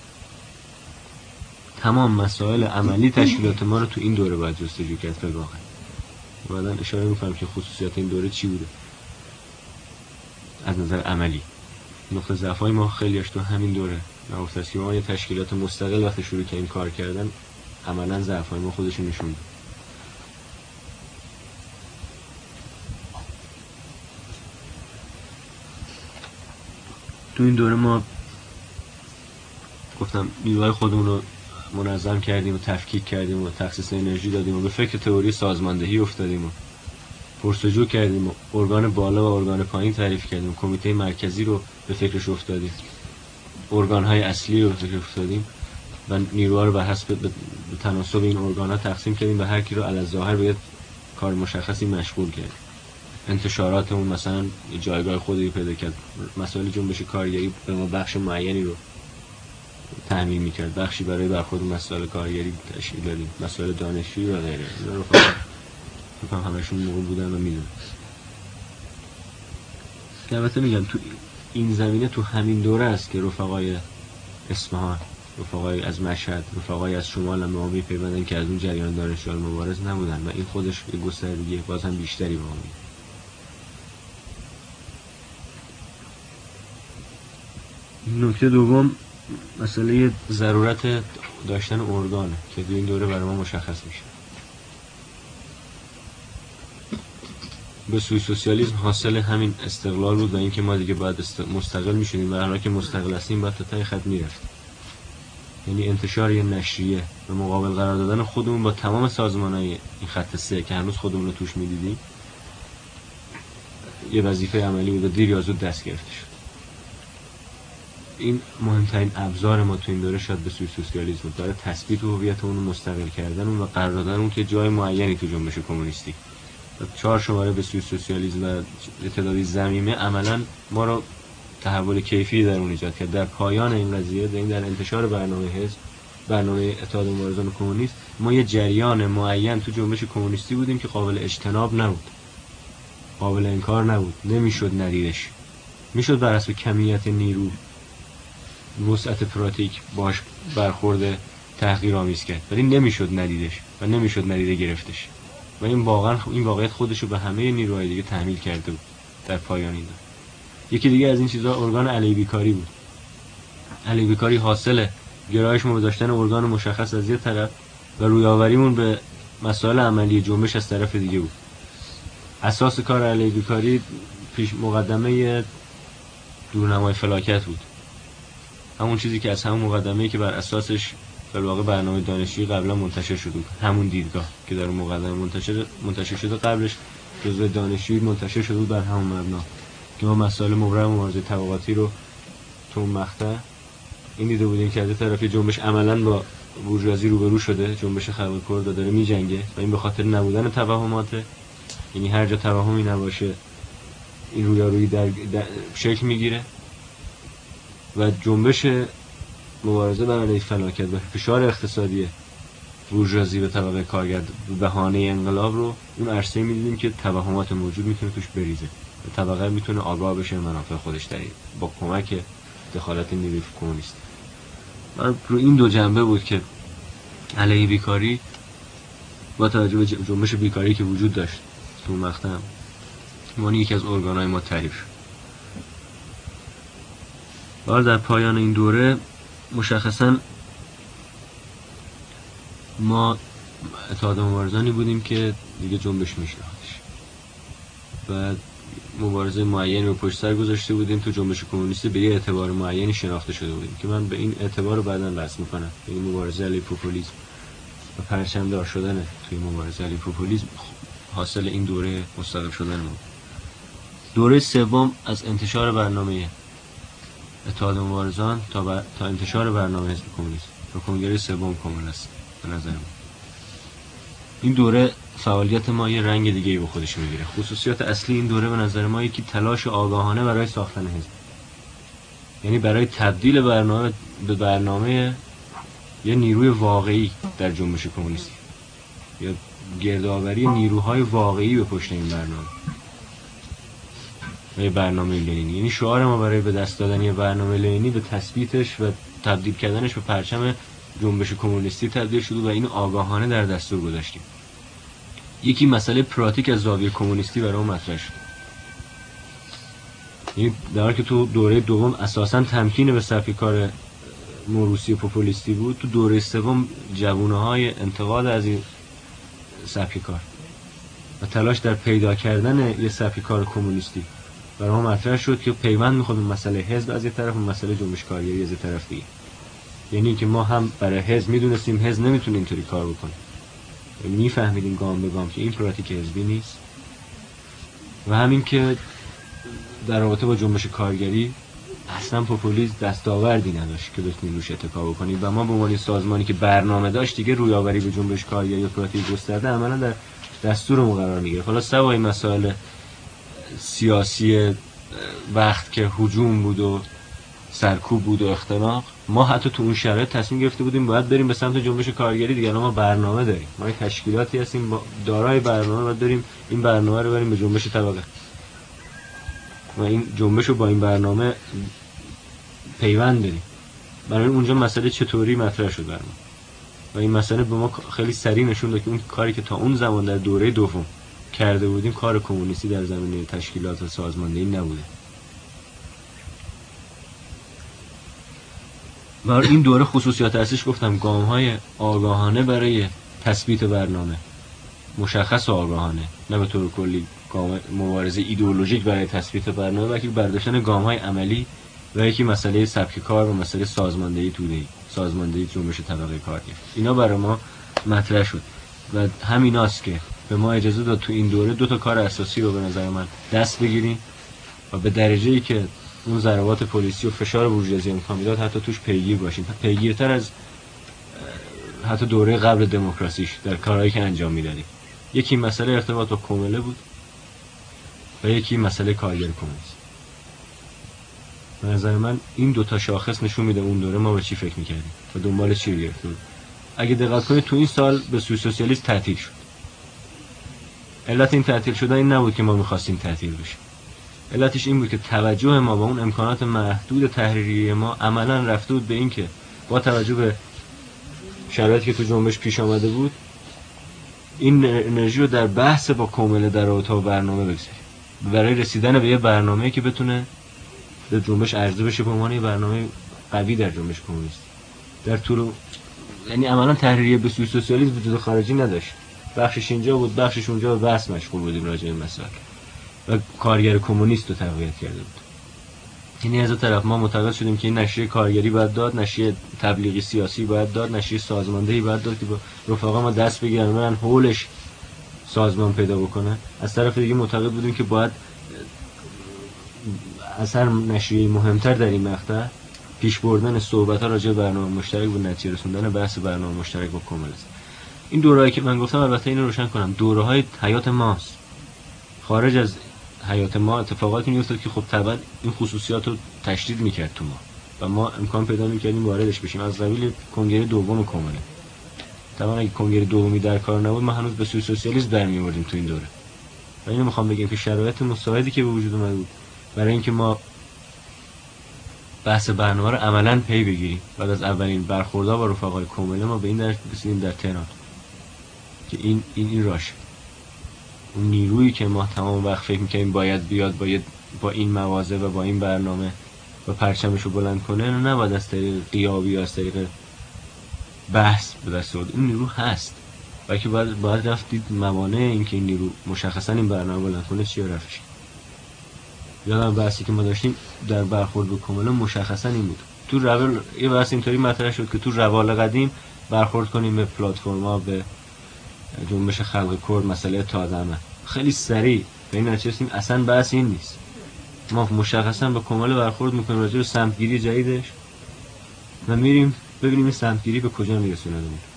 تمام مسائل عملی تشکیلات ما رو تو این دوره باید جستجو کرد. واقعا بعداً اشاره میکنم که خصوصیات این دوره چی بوده از نظر عملی. نقطه ضعف‌های ما خیلیش تو همین دوره نهفته است که ما یه تشکیلات مستقل وقتی شروع کردیم کار کردن عملاً ضعف‌های ما خودشون نشون داد. تو این دوره ما گفتم نیروهای خودمون رو منظم کردیم و تفکیک کردیم و تخصیص انرژی دادیم و به فکر تئوری سازماندهی افتادیم و پرسجو کردیم و ارگان بالا و ارگان پایین تعریف کردیم، کمیته مرکزی رو به فکرش افتادیم، ارگان‌های اصلی رو به فکر افتادیم و نیروها رو بر حسب به تناسب این ارگان‌ها تقسیم کردیم و هر کی رو علی الظاهر به کار مشخصی مشغول کردیم. انتشاراتمون مثلا جایگاه خودی پیدا کرد. مسائل جنبش کارگری به ما بخش معینی رو تامین می‌کرد، بخشی برای برخورد مسائل کارگری تشکیل دادیم، مسائل دانشجویی و غیره. اینا رو فکر کنم همشون موقع بودن و میدونن. البته میگم تو این زمینه تو همین دوره است که رفقای اصفهان رفقای از مشهد، رفقای از شمال هم به ما میپیوندن که از اون جریان دانشجویان مبارز نبودن و این خودش یه گستردگی باز هم بیشتری به ما میده. نکته دوم مسئله ضرورت داشتن ارگانه که در این دوره برای ما مشخص میشه. به سوی سوسیالیسم حاصل همین استقلال بود و اینکه ما دیگه باید مستقل میشدیم و حالا که مستقل هستیم باید تا ته خط میرفتیم. یعنی انتشار یه نشریه به مقابل قرار دادن خودمون با تمام سازمان‌های این خط سه که هنوز خودمون رو توش میدیدیم یه وظیفه عملی بود و دیر یا زود دست گرفته شد. این مهمترین ابزار ما تو این دوره شاید به سوی سوسیالیسم بود برای تثبیت هویتمون رو مستقل کردن و قرار دادن اون که جای معینی تو جنبش کمونیستی. چهار شماره به سوی سوسیالیسم و تعدادی ضمیمه عملاً ما رو تحول کیفی در اون ایجاد کرد. در پایان این قضیه در این در انتشار برنامه حزب برنامه اتحاد مبارزان کمونیست ما یه جریان معین تو جنبش کمونیستی بودیم که قابل اجتناب نبود، قابل انکار نبود، نمیشد ندیدش. میشد بر اساس کمیت نیرو وسعت پراتیک باش برخورد تحقیرآمیز کرد ولی نمیشد ندیدش و نمیشد ندیده گرفتش و این واقعا این واقعیت خودشو به همه نیروهای دیگه تحمیل کرده بود در پایان این. یکی دیگه از این چیزها ارگان علیه بیکاری بود. علیه بیکاری حاصل گرایش ما به داشتن ارگان مشخص از یه طرف و رویاوریمون به مسائل عملی جنبش از طرف دیگه بود. اساس کار علیه بیکاری پیش مقدمه دورنمای فلاکت بود، همون چیزی که از همون مقدمه‌ای که بر اساسش در واقع برنامه دانشجویی قبلا منتشر شده بود، همون دیدگاه که در اون مقدمه منتشر منتشر شده قبلش جزء دانشجویی منتشر شده بود بر همون مبنا که ما مسائل مبرر مبارزه طبقاتی رو تو اون مقطع این دیده بودیم که از طرف جنبش عملاً با بورژوازی روبرو شده، جنبش خلق کرد داره میجنگه و این به خاطر نبودن توهماته، یعنی هر جا توهمی نباشه این رویارویی در, در شکل میگیره و جنبش مبارزه بر علیه فلاکت و فشار اقتصادی بورژوازی به طبقه کارگر به بهانه انقلاب رو اون عرصه‌ای می‌دیدیم که توهمات موجود میتونه توش بریزه و طبقه میتونه آگاه بشه منافع خودش در با کمک دخالت نیروی کمونیست. من رو این دو جنبه بود که علیه بیکاری با توجه به جنبش بیکاری که وجود داشت تو مقطع ما یکی از ارگان‌های ما تعریف شد. بعد در پایان این دوره مشخصاً ما اتحاد مبارزانی بودیم که دیگه جنبش میشناختش و مبارزه معینی رو پشت سر گذاشته بودیم تو جنبش کمونیستی به یه اعتبار معینی شناخته شده بودیم که من به این اعتبار رو بعداً بحث میکنم. یعنی مبارزه علیه پوپولیسم و پرچمدار شدن توی مبارزه علیه پوپولیسم حاصل این دوره مستقل شدن بود. دوره سوم از انتشار برنامه اتحاد مبارزان تا, بر... تا انتشار برنامه حزب کمونیست و کنگره سوم کامل است به نظر من. این دوره فعالیت ما یه رنگ دیگه‌ای به خودش میگیره. خصوصیات اصلی این دوره به نظر ما یکی تلاش آگاهانه برای ساختن حزب، یعنی برای تبدیل برنامه به برنامه یه نیروی واقعی در جنبش کمونیستی یا گردآوری نیروهای واقعی به پشت این برنامه یه برنامه لنینی. یعنی شعار ما برای به دست دادن یه برنامه لنینی به تثبیتش و تبدیل کردنش به پرچم جنبش کمونیستی تبدیل شد و این آگاهانه در دستور گذاشتیم. یکی مسئله پراتیک از زاویه کمونیستی برای ما مطرح شد. یعنی در حالی که تو دوره دوم اساساً تمکین به سبک کار موروثی پوپولیستی بود، تو دوره سوم جوونه‌های انتقاد از این سبک کار و تلاش در پیدا کردن یه سبک کار کمونیستی برای ما مطرح شد که پیوند می‌خورد به مسئله حزب از یه طرف و مسئله جنبش کارگری از یه طرف دیگه. یعنی که ما هم برای حزب میدونستیم حزب نمیتونه اینطوری کار بکنه، میفهمیدیم گام به گام که این پراتیک حزبی نیست و همین که در رابطه با جنبش کارگری اصلا پوپولیسم دستاوردی نداشت که بتونیم روش اتکا بکنیم و ما به عنوان سازمانی که برنامه داشت دیگه رویاوری به جنبش کارگری و پراتیک گسترده عملا در دستورمون قرار میگیره. حالا سوای مسائل سیاسی وقت که هجوم بود و سرکوب بود و اختناق، ما حتی تو اون شرایط تصمیم گرفته بودیم باید بریم به سمت جنبش کارگری دیگه. ما برنامه داریم، ما یک تشکیلاتی هستیم دارای برنامه و داریم این برنامه رو بریم به جنبش طبقه و این جنبش رو با این برنامه پیوند داریم برای اونجا مسئله چطوری مطرح شد برام و این مسئله به ما خیلی سریع نشون داد که اون کاری که تا اون زمان در دوره دوم کرده بودیم کار کمونیستی در زمینه تشکیلات و سازماندهی نبوده. و این دوره خصوصیات اصلیش گفتم گام‌های آگاهانه برای تثبیت برنامه، مشخص و آگاهانه، نه به طور کلی گام مبارزه ایدئولوژیک برای تثبیت برنامه، بلکه برداشتن گام‌های عملی و یکی مسئله سبک کار و مسئله سازماندهی توده‌ای، سازماندهی جنبش طبقه کارگر. اینا برای ما مطرح شد و همیناست که به ما اجازه داد تو این دوره دو تا کار اساسی رو به نظر من دست بگیریم و به درجه‌ای که اون ضربات پلیسی و فشار بورژوازی امکان میداد حتی توش پیگیر باشیم، پیگیرتر از حتی دوره قبل دموکراسیش در کارهایی که انجام میدادیم. یکی مسئله ارتباط با کومله بود و یکی مسئله کارگر کمونیست. به نظر من این دو تا شاخص نشون میده اون دوره ما به چی فکر میکردیم و دنبال چی رو گرفتیم. اگه دقت کنید تو این سال به سوی سوسیالیسم تعطیل شد. علت این تعطیل شدن این نبود که ما می‌خواستیم تعطیل بشیم. علتش این بود که توجه ما با اون امکانات محدود تحریری ما عملاً رفته بود به این که با توجه به شرایطی که تو جنبش پیش آمده بود این انرژی رو در بحث با کومله در رابطه با برنامه بگذاریم برای رسیدن به یه برنامه‌ای که بتونه در جنبش عرضه بشه به عنوان یه برنامه قوی در جنبش کمونیستی. در طول یعنی عملاً تحریریه به سوی سوسیالیسم وجود خارجی نداشت. بخشش اینجا بود، بخشش اونجا، و بحث مشغول بودیم راجع به مسائل و کارگر کمونیست رو تقویت کرده بود. یعنی از اون طرف ما معتقد شدیم که این نشریه کارگری باید داد، نشریه تبلیغی سیاسی باید داد، نشریه سازماندهی باید داد که با رفقا ما دست بگیرن برن حولش سازمان پیدا بکنه. از طرف دیگه معتقد بودیم که باید اثر نشریه مهمتر در این مقطع پیش بردن صحبت‌ها راجع به برنامه مشترک و نتیجه رسوندن بحث برنامه مشترک با کومله است. این دوره‌ای که من گفتم البته اینو روشن کنم دوره‌های حیات ماست. خارج از حیات ما اتفاقاتی میافتاد که خب طبعا این خصوصیات رو تشدید میکرد تو ما و ما امکان پیدا میکردیم واردش بشیم. از قبیل کنگره دوم کومله. طبعا اگه کنگره دومی در کار نبود ما هنوز به سوی سوسیالیسم برمی‌آوردیم تو این دوره. و اینو میخوام بگم که شرایط مساعدی که به وجود اومد بود برای اینکه ما بحث برنامه رو عملاً پی بگیریم. بعد از اولین برخوردها با رفقای کومله ما به این درک رسیدیم در تهران که این این این راشه. اون نیرویی که ما تمام وقت فکر می‌کردیم باید بیاد باید با این مواضع و با این برنامه و پرچمش رو بلند کنه، نه نباید از طریق قیابی یا از طریق بحث به دست آورد. این نیرو هست بلکه باید باید رفتید موانع این که این نیرو مشخصا این برنامه بلند کنه چیه رفتش. یادم بحثی که ما داشتیم در برخورد با کومله مشخصا این بود. تو روال یه بحث اینطوری مطرح شد که تو روال قدیم برخورد کنیم به پلتفرم‌ها، به جنبش خلق کرد، مسئله اتحادیه. خیلی سریع به این نتیجه رسیدیم اصلا بحث این نیست. ما مشخصا با کومله برخورد میکنیم راجع به سمتگیری جدیدش و میریم ببینیم این سمتگیری به کجا میرسونه.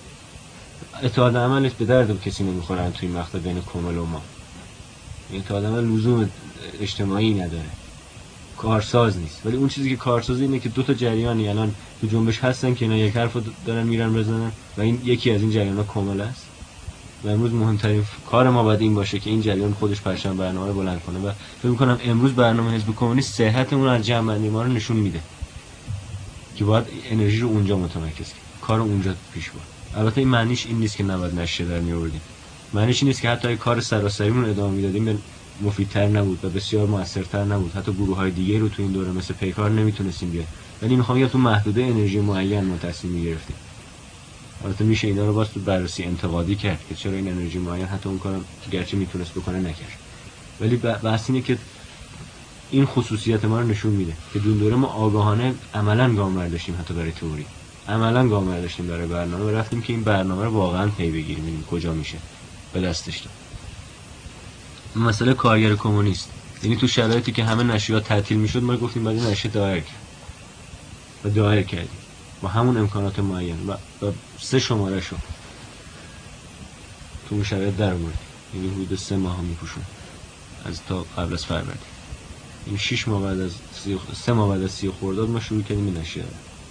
اتحاد عملش به درد کسی نمیخوره توی این مقطع بین کومله و ما. اتحاد عمل لزوم اجتماعی نداره، کارساز نیست. ولی اون چیزی که کارسازی اینه که دو تا جریانی الان تو جنبش هستن که اینا یک حرفو دارن میرن بزنن و این یکی از این جریانا کومله است. و امروز مهمترین کار ما باید این باشه که این جریان خودش پرچم برنامه رو بلند کنه و فکر می‌کنم امروز برنامه حزب کمونیست صحت اون از جمع‌بندی ما رو نشون میده که باید انرژی رو اونجا متمرکز کنیم، کار اونجا پیش برد. البته این معنیش این نیست که نباید نشه در میآوردیم. معنیش این نیست که حتی اگه کار سراسریمون ادامه میدادیم مفیدتر نبود و بسیار موثرتر نبود. حتی گروه‌های دیگه رو تو این دوره مثل پیکار نمیتونستیم بیاریم. ولی می‌خوام بگم تو محدوده انرژی معین ما تصمیم می‌گرفتیم. البته میشه اینا رو باز تو بررسی انتقادی کرد که چرا این انرژی معین حتی اون کارو گرچه میتونست بکنه نکرد. ولی بحث اینه که این خصوصیت ما رو نشون میده که دون دوره ما آگاهانه عملاً گام برداشتیم، حتی برای تئوری عملاً گام برداشتیم برای برنامه و رفتیم که این برنامه رو واقعاً پی بگیریم ببینیم کجا میشه به دستش داد. مسئله کارگر کمونیست، یعنی تو شرایطی که همه نشریات تعطیل میشد ما گفتیم بعد نشریه دایر کرد و دایر کردیم با همون امکانات معین و, و سه شماره شد تو اون شرایط در آوردیم. یعنی حدود سه ماه هم میپوشون از تا قبل از فروردین. این شش ماه بعد از سی... سه ماه بعد از سی خرداد ما شروع کردیم این نشریه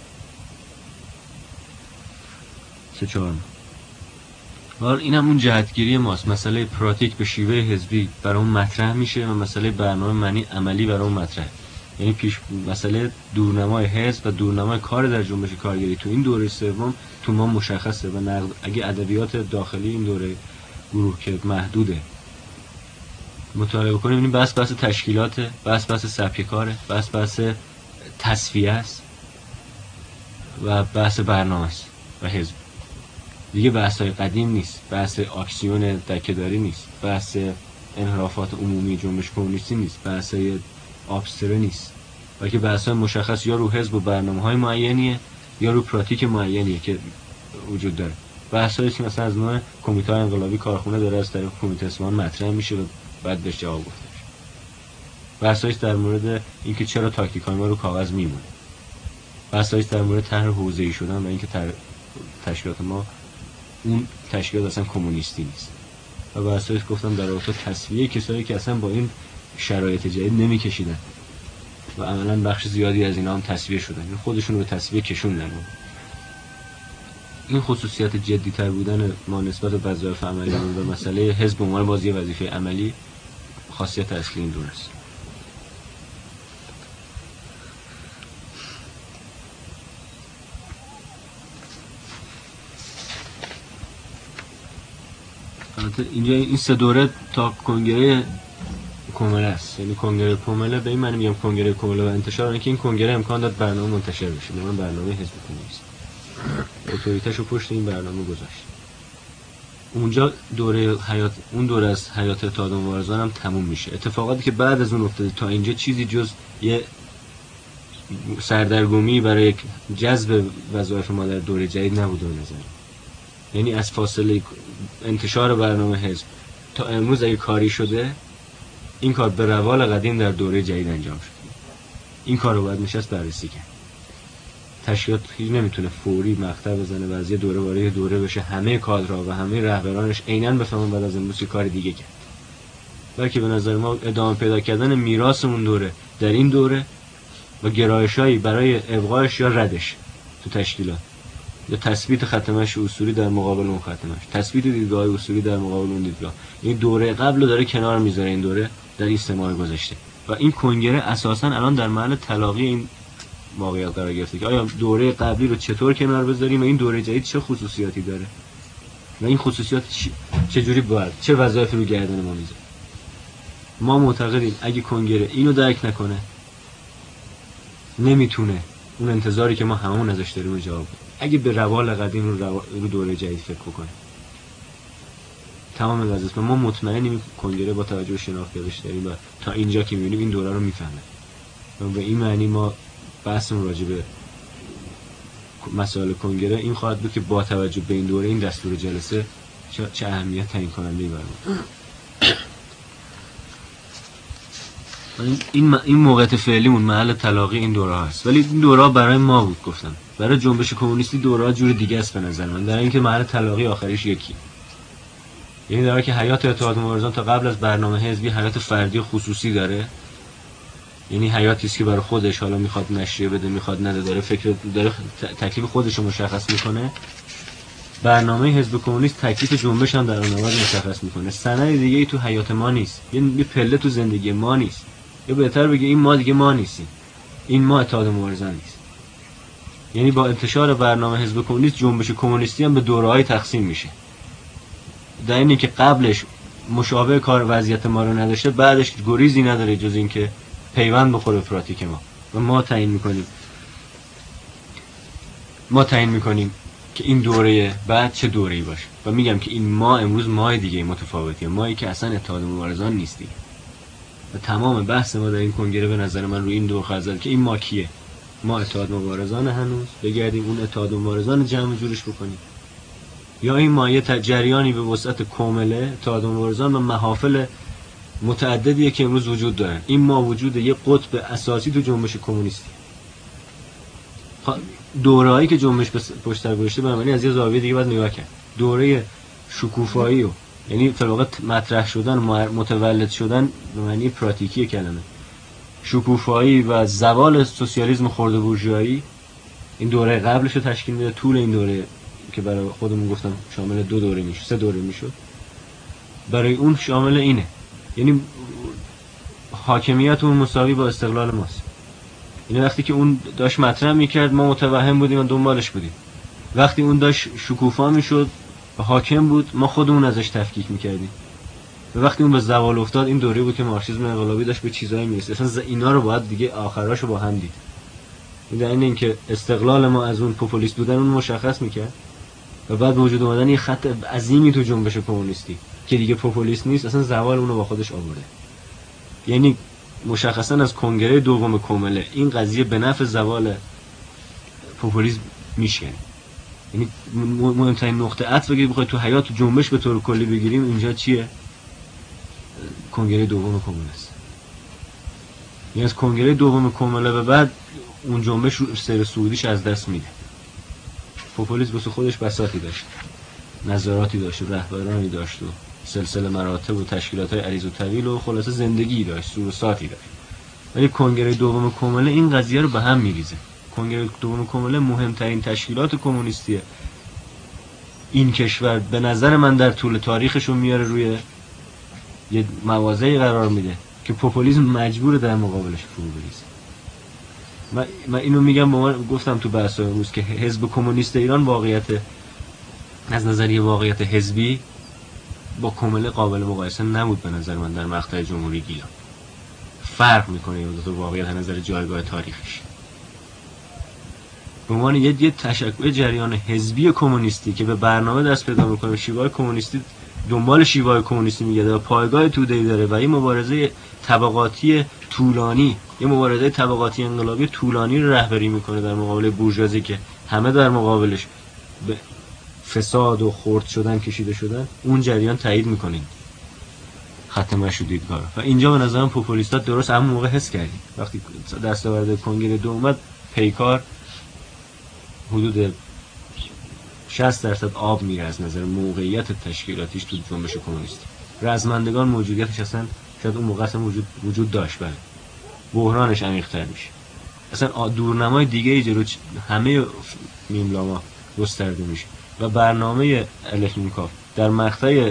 سه چهار ماه. ولی این هم اون جهتگیری ماست. مسئله پراتیک به شیوه حزبی برای اون مطرح میشه و مسئله برنامه معنی عملی برای اون مطرح. یعنی پیش مسئله دورنمای حزب و دورنمای کار در جنبش کارگری تو این دوره سوم تو ما مشخصه و نقد اگه ادبیات داخلی این دوره گروه که محدوده مطالعه کنیم ببینیم بس بس تشکیلات، بس بس سبک کاره، بس بس تصفیه است و بحث برنامه است و حزب. دیگه بحث‌های قدیم نیست، بحث اکسیون دکه‌داری نیست، بحث انحرافات عمومی جنبش کمونیستی نیست، بحث‌های آبستره نیست، بلکه بحث‌های مشخص یا رو حزب و برنامه‌های معینیه یا رو پراتیک معینیه که وجود داره. بحث‌هایی که مثلا از نوع کمیته انقلابی کارخونه داره از طریق کمیته اصفهان مطرح میشه و بعد بهش جواب گفته میشه. بحث‌هایی در مورد اینکه چرا تاکتیک‌های ما رو کاغذ میمونه. بحث‌هایی در مورد طرح حوزه‌ای شدن و اینکه تشکیلات ما اون تشکیلات اصلا کمونیستی نیست. و بحثایی گفتم در رابطه تصفیه کسایی که اصلا با این شرایط جدید نمی‌کشیدن و عملاً بخش زیادی از اینا هم تصفیه شدن، یعنی خودشون رو به تصفیه کشوندن. این خصوصیت جدی‌تر بودن ما نسبت به وظایف عملی و مسئله حزب به عنوان بازی وظیفه عملی خاصیت اصلی این دوره است. اینجا این سه دوره تا کنگره کومله است، یعنی کنگره کومله به این معنی میگم کنگره کومله و انتشار اینه که این کنگره امکان داد برنامه منتشر بشه، مثلا برنامه حزب کمونیست اتوریته‌شو پشت این برنامه گذاشت. اونجا دوره حیات اون دوره از حیات اتحاد مبارزان هم تموم میشه. اتفاقاتی که بعد از اون افتاده تا اینجا چیزی جز یه سردرگمی برای جذب وظایف ما در دوره جدید نبوده به نظر. یعنی از فاصله انتشار برنامه حزب تا امروز اگه کاری شده، این کار به روال قدیم در دوره جدید انجام شد. این کار رو باید نشست بررسی کرد. تشکیلات هیچ نمیتونه فوری مقطع بزنه و از یه دوره وارد یه دوره بشه همه کادرها و همه رهبرانش عیناً بفهمن بعد از امروز کار دیگه کرد. بلکه به نظر ما ادامه پیدا کردن میراث اون دوره در این دوره و گرایشایی برای ابقایش یا ردش تو تشکیلات یا تثبیت ختمش اصولی در مقابل اون ختمش، تثبیت دیدگاه اصولی در مقابل اون دیدگاه. این دوره قبل رو داره کنار میذاره این دوره در این سه ماه گذشته و این کنگره اساساً الان در محل تلاقی این واقعیت قرار گرفته که آیا دوره قبلی رو چطور کنار بذاریم و این دوره جدید چه خصوصیاتی داره و این خصوصیات چه جوری باید چه وظایفی رو گردن ما میذاره. ما معتقدیم اگه کنگره اینو درک نکنه نمیتونه اون انتظاری که ما هممون ازش داریم رو جواب بده. اگه به روال قدیم رو, رو... رو دوره جدید فکر کنه تمام وظایف ما مطمئنیم کنگره با توجه به شناختی ازش داریم و تا اینجا که میبینیم این دوره رو میفهمه و به این معنی ما بحثمون راجع به مسائل کنگره این خواهد بود که با توجه به این دوره این دستور جلسه چه, چه اهمیت تعیین کننده ای برای این این این موقعیت فعلیمون محل تلاقی این دوره هست. ولی این دوره برای ما بود، گفتم برای جنبش کمونیستی دوره جور دیگه است به نظر من، در اینکه محل تلاقی آخریش یکی، یعنی داره که حیات اتحاد مبارزان تا قبل از برنامه حزبی حیات فردی و خصوصی داره، یعنی حیاتی است که برای خودش حالا میخواد نشریه بده میخواد نده، داره فکر داره تکلیف خودش رو مشخص میکنه. برنامه حزب کمونیست تکلیف جنبش هم در اون نماد مشخص میکنه. سند دیگه ای تو حیات ما نیست، یه پله تو زندگی ما نیست، یا بهتر بگه این ما دیگه ما نیستیم، این ما اتحاد مبارزان نیست. یعنی با انتشار برنامه حزب کمونیست جنبش کمونیستی هم به دوره‌های تقسیم میشه، در اینی که قبلش مشابه کار وضعیت ما رو نداشته، بعدش گریزی نداره جز این که پیوند بخوره پراتیک ما و ما تعیین میکنیم ما تعیین میکنیم که این دوره بعد چه دوره‌ای باشه. و میگم که این ما امروز ماه دیگه متفاوتیه، مایی که اصلا اتحاد مبارزان نیستیم و تمام بحث ما در این کنگره به نظر من روی این دور خواهد زد که این ما کیه. ما اتحاد مبارزان هنوز بگردیم اون اتحاد مبارزان جمع جورش بکنیم، یا این ما یه جریانی به وسعت کامله اتحاد مبارزان و محافل متعددیه که امروز وجود دارن. این ما وجود یه قطب اساسی تو جنبش کمونیستی. دوره‌ای که جنبش پشت سر گذاشته بنابراین از یه زاویه دیگه باید نگاه کرد. دوره شکوفایی و یعنی در واقع مطرح شدن متولد شدن به معنی پراتیکی کلمه، شکوفایی و زوال سوسیالیسم خرد بورژوایی این دوره قبلش رو تشکیل میده. طول این دوره که برای خودمون گفتم شامل دو دوره میشه، سه دوره میشه، برای اون شامل اینه، یعنی حاکمیت اون مساوی با استقلال ماست. این وقتی که اون داشت مطرح میکرد ما متوهم بودیم و دنبالش بودیم، وقتی اون داشت شکوفا میشد و حاکم بود ما خودمون ازش تفکیک میکردیم، و وقتی اون به زوال افتاد این دوره بود که مارکسیسم انقلابی داشت به چیزایی میرسید. اصلا اینا رو باید دیگه آخراشو با هم دید. در این اینکه استقلال ما از اون پوپولیست بودن اون مشخص میکرد و بعد به وجود اومدن یه خط عظیمی تو جنبش کمونیستی که دیگه پوپولیست نیست، اصلا زوال اونو با خودش آورده. یعنی مشخصا از کنگره دوم کمله این قضیه به نفع زوال پوپولیسم میشه. یعنی مهمترین نقطه عطف اگه بخوای تو حیات جنبش به طور کلی بگیریم اینجا چیه؟ کنگره دوم کمله است. یعنی از کنگره دوم کمله به بعد اون جنبش سیر صعودیش از دست میده. پوپولیسم واسه خودش بساطی داشت، نظراتی داشت و رهبرانی داشت و سلسله مراتب و تشکیلات‌های عریض و طویل و خلاصه زندگی داشت، سور و ساعتی داشت. ولی کنگره دوم کمله این قضیه رو به هم میریزه. کنگره دوم کمله مهمترین تشکیلات کمونیستی این کشور به نظر من در طول تاریخشون میاره روی یه مواضعی قرار میده که پوپولیسم مجبور در مقابلش فرو بریزه. من من اینو میگم با من گفتم تو بحث امروز که حزب کمونیست ایران واقعیت از نظریه واقعیت حزبی با کمله قابل مقایسه نبود به نظر من در مقطع جمهوری گیلان. فرق میکنه این دو تا واقعیت از نظر جایگاه تاریخیش. به عنوان یه تشکل جریان حزبی کمونیستی که به برنامه دست پیدا میکنه، شیوه کمونیستی دنبال شیوه کمونیستی میگرده و پایگاه توده‌ای داره و این مبارزه طبقاتی طولانی، یه مبارزه طبقاتی انقلابی طولانی رو رهبری میکنه در مقابل بورژوازی که همه در مقابلش به فساد و خرد شدن کشیده شدن، اون جریان تایید میکنه خط مشروطیت‌گرا. و اینجا به نظرم پوپولیست‌ها درست همون موقع حس کردیم وقتی دستاورد کنگره دو اومد، پیکار حدود شصت درصد آب میره از نظر موقعیت تشکیلاتیش تو جنبش کمونیستی. رزمندگان موجودیتش اصلا شاید اون موقع اصلا وجود وجود داشت، بله بحرانش عمیق‌تر میشه، اصلا دورنمای دیگه ای جلو همه میملاما گسترده میشه و برنامه الکترونیکاف در مقطع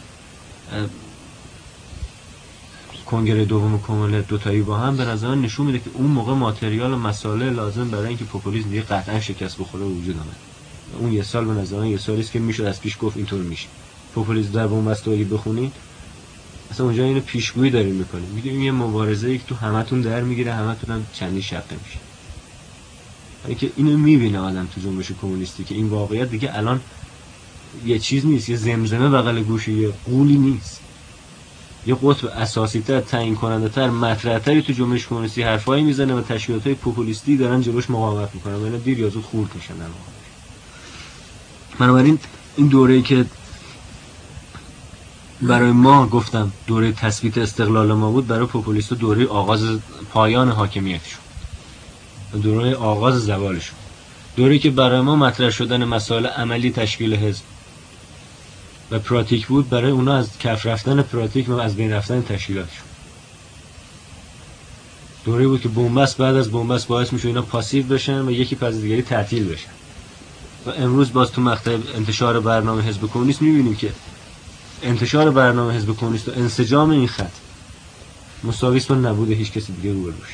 کنگره دوم کمله دوتایی با هم به نظر نشون میده که اون موقع ماتریال و مسائل لازم برای اینکه پوپولیسم دیگه قطعا شکست بخوره وجود اومد. اون یه سال به نظر یه سالی است که میشد از پیش گفت اینطور میشه. پوپولیسم در بن‌بست اگه بخونید اصلا اونجا اینو پیشگویی داریم میکنیم، میگیم یه مبارزه‌ای که تو همتون در میگیره، همتون هم چندی شقه میشه. یعنی که اینو میبینه آدم تو جنبش کمونیستی که این واقعیت دیگه الان یه چیز نیست، یه زمزمه بغل گوشه، یه قولی نیست، یه قطب اساسی تر، تعیین کننده تر، مطرح تری تو جنبش کمونیستی حرفایی میزنه و تشکیلات‌های پوپولیستی دارن جلوش مقاومت میکنن، ولی دیر یا زود خورد میشن در واقع. بنابراین این دوره‌ای که برای ما گفتم دوره تثبیت استقلال ما بود، برای پوپولیست‌ها دوره آغاز پایان حاکمیتشون، دوره آغاز زوالشون، دوره‌ای که برای ما مطرح شدن مسائل عملی تشکیل حزب و پراتیک بود، برای اونا از کف رفتن پراتیک و از بین رفتن تشکیلاتشون. دوره بود که بن‌بست بعد از بن‌بست باعث میشه اینا پاسیو بشن و یکی پس دیگری تعطیل بشن. و امروز باز تو مقطع انتشار برنامه حزب کمونیست می‌بینیم که انتشار برنامه حزب کمونیست و انسجام این خط مساوی است با نبود هیچ کسی دیگه روبروش.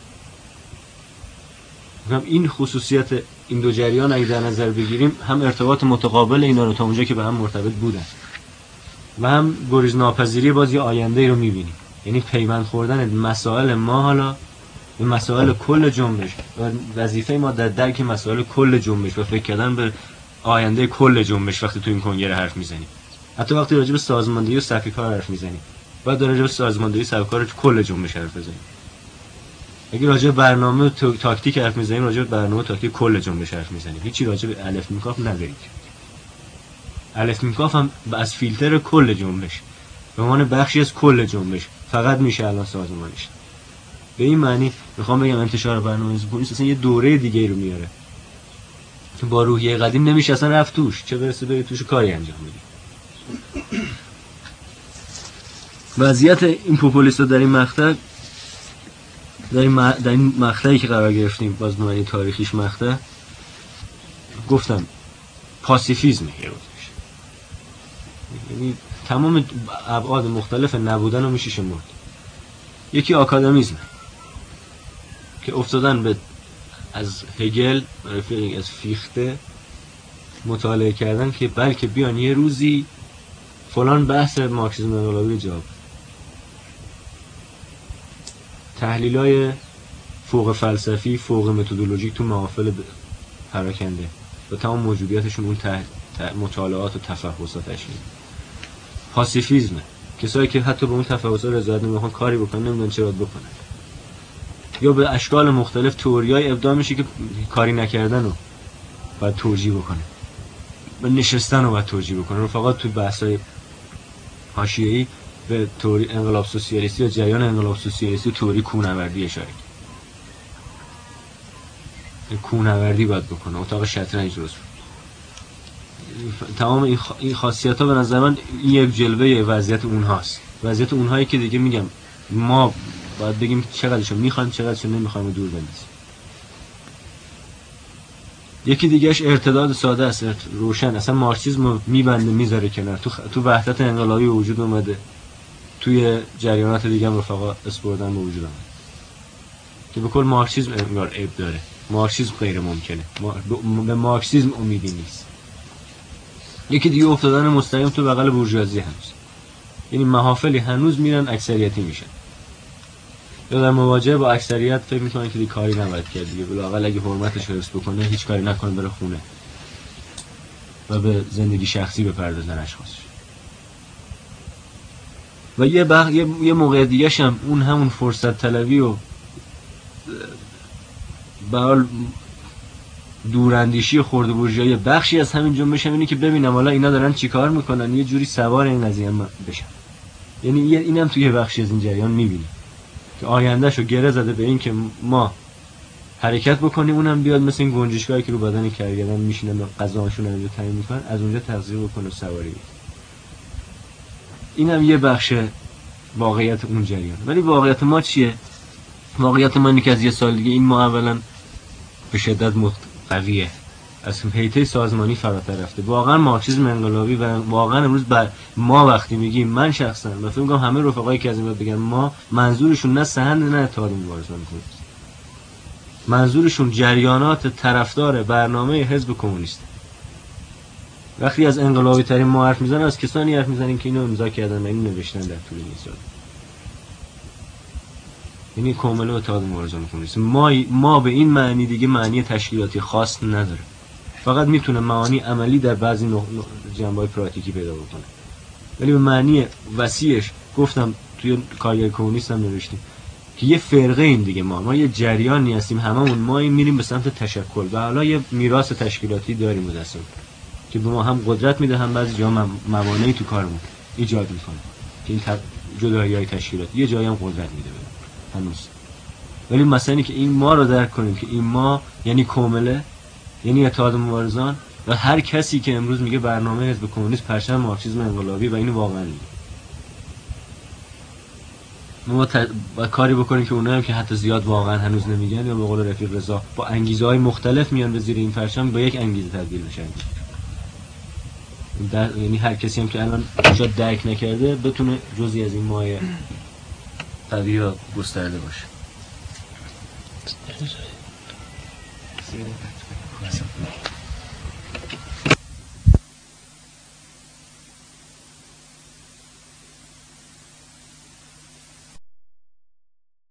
هم این خصوصیت این دو جریان اگه در نظر بگیریم، هم ارتباط متقابل اینا رو تا اونجا که به هم مرتبط بودن و هم گریز ناپذیری باز یه آینده رو می‌بینیم، یعنی پیوند خوردن مسائل ما حالا به مسائل کل جنبش و وظیفه ما در درک مسائل کل جنبش و فکر کردن به آینده کل جنبش وقتی تو این کنگره حرف میزنیم. حتی وقتی راجع به سازماندهی و صفی کار حرف میزنیم، بعد راجع به سازماندهی صفی کار کل جنبش حرف بزنیم. اگه راجع به برنامه و تاکتیک حرف میزنیم، راجع به برنامه و تاکتیک کل جنبش حرف میزنیم. هیچی راجع به الف میکاف ندارید. الف میکاف هم از فیلتر کل جنبش به عنوان بخشی از کل جنبش فقط میشه الان سازمانش. به این معنی میخوام بگم انتشار برنامه حزب کمونیست اصلا یه دوره دیگه رو میاره که با روحیه قدیم نمیشه اصلا رفت توش، چه برسه بری توش کاری انجام بدی. وضعیت این پوپولیستا در این مقطع در این, م... در این مقطعی که قرار گرفتیم، باز نوعی تاریخیش مقطع، گفتم پاسیفیزمه یه روز میشه، یعنی تمام ابعاد مختلف نبودن رو میشه شمرد. یکی آکادمیزمه که افتادن به از هگل رفیق از فیخته مطالعه کردن که بلکه بیان یه روزی فلان بحث مارکسیسم انقلابی جواب تحلیلای فوق فلسفی فوق متدولوژیک تو محافل پراکنده و تمام موجودیتشون اون تح... مطالعات و تفحصاتش پاسیفیزمه، کسایی که حتی به اون تفحصات رضایت نمیخوان کاری بکنن نمیدونن چرا بکنن، یا به اشکال مختلف تئوریای ابداع میشه که کاری نکردن رو باید توجیه بکنه و نشستن رو باید توجیه بکنه. رفقا توی بحثای حاشیه‌ای به تئوری انقلاب سوسیالیستی یا جریان انقلاب سوسیالیستی تئوری کوهنوردی اشاره کرد. کوهنوردی باید بکنه، اتاق شطرنج درست. تمام این, خ... این خاصیت‌ها به نظر من این یک جلوه وضعیت اونهاست. وضعیت اونهایی که دیگه میگم ما باید بگیم چقدرشو میخوایم چقدرشو نمیخوایم دور بندازیم. یکی دیگهش ارتداد ساده است، روشن، اصلا مارکسیسم میبنده میذاره کنار، تو خ... تو وحدت انقلابی وجود اومده، توی جریانات دیگه هم رفقا اسپردن به وجود اومده که به کل مارکسیسم انگار عیب داره، مارکسیسم غیر ممکنه، ما... به مارکسیسم امیدی نیست. یکی دیگه افتادن مستقیم تو بغل بورژوازی هنوز، یعنی محافلی هنوز میرن اکثریتی میشن یا در مواجهه با اکثریت فکر میکنن که دیگه کاری نباید کرد دیگه، بلااقل اگه حرمتش رو حفظ بکنه هیچ کاری نکنه بره خونه و به زندگی شخصی بپردازن اشخاصش. و یه بخ... یه, یه موقع دیگه هم اون همون فرصت طلبی و به حال دوراندیشی خرد بورژوایی بخشی از همین جنبش هم اینه که ببینم حالا اینا دارن چیکار میکنن، یه جوری سوار این قضیه بشن. یعنی اینم توی بخشی از این جریان میبینی که آیندهشو گره زده به این که ما حرکت بکنیم، اونم بیاد مثل این گنجشگاهی که رو بدن کارگردان میشینن و غذاشون رو اونجا تعیین میکنن از اونجا تغذیه بکنه سواری. اینم یه بخش واقعیت اون جریان. ولی واقعیت ما چیه؟ واقعیت ما اینه که از یه سال دیگه این ما اولا به شدت قویه، از حیطه سازمانی فراتر رفته. واقعا مارکسیسم انقلابی و واقعا امروز بر ما وقتی میگیم، من شخصا و فکر می‌کنم همه رفقایی که از این بگن ما، منظورشون نه سهند نه اتحاد مبارزان کمونیست، منظورشون جریانات طرفدار برنامه حزب کمونیست. وقتی از انقلابی ترین ما حرف میزنن از کسانی حرف میزنن که اینو امضا کردن و اینو نوشتن در طول این سال، یعنی کاملا اتحاد مبارزان کمونیست. ما ما به این معنی دیگه معنی تشکیلاتی خاص نداره، فقط میتونه معانی عملی در بعضی جنبه‌های پراتیکی پیدا بکنه، ولی به معنی وسیعش گفتم توی کارگر کمونیست هم نوشتیم که یه فرقه این دیگه، ما ما یه جریانی هستیم، هممون ما میریم به سمت تشکل و حالا یه میراث تشکیلاتی داریم مدرسه که به ما هم قدرت میده هم بعضی جا موانعی تو کارمون ایجاد میکنه که این جدایی‌های تشکیلاتی یه جایی هم قدرت میده هنوز. ولی مثلا اینه که این ما رو درک کنیم که این ما یعنی کامله، یعنی اتحاد مبارزان و هر کسی که امروز میگه برنامه حزب کمونیست پرچم مارکسیسم انقلابی و اینو واقعا میگه. ما ت... با کاری بکنیم که اونایی که حتی زیاد واقعا هنوز نمیگن یا به قول رفیق رضا با انگیزه‌های مختلف میان به زیر این پرچم با یک انگیزه تبدیل بشن. در... یعنی هر کسی هم که الان شاید درک نکرده بتونه جزئی از این مایه قوی و گسترده باشه.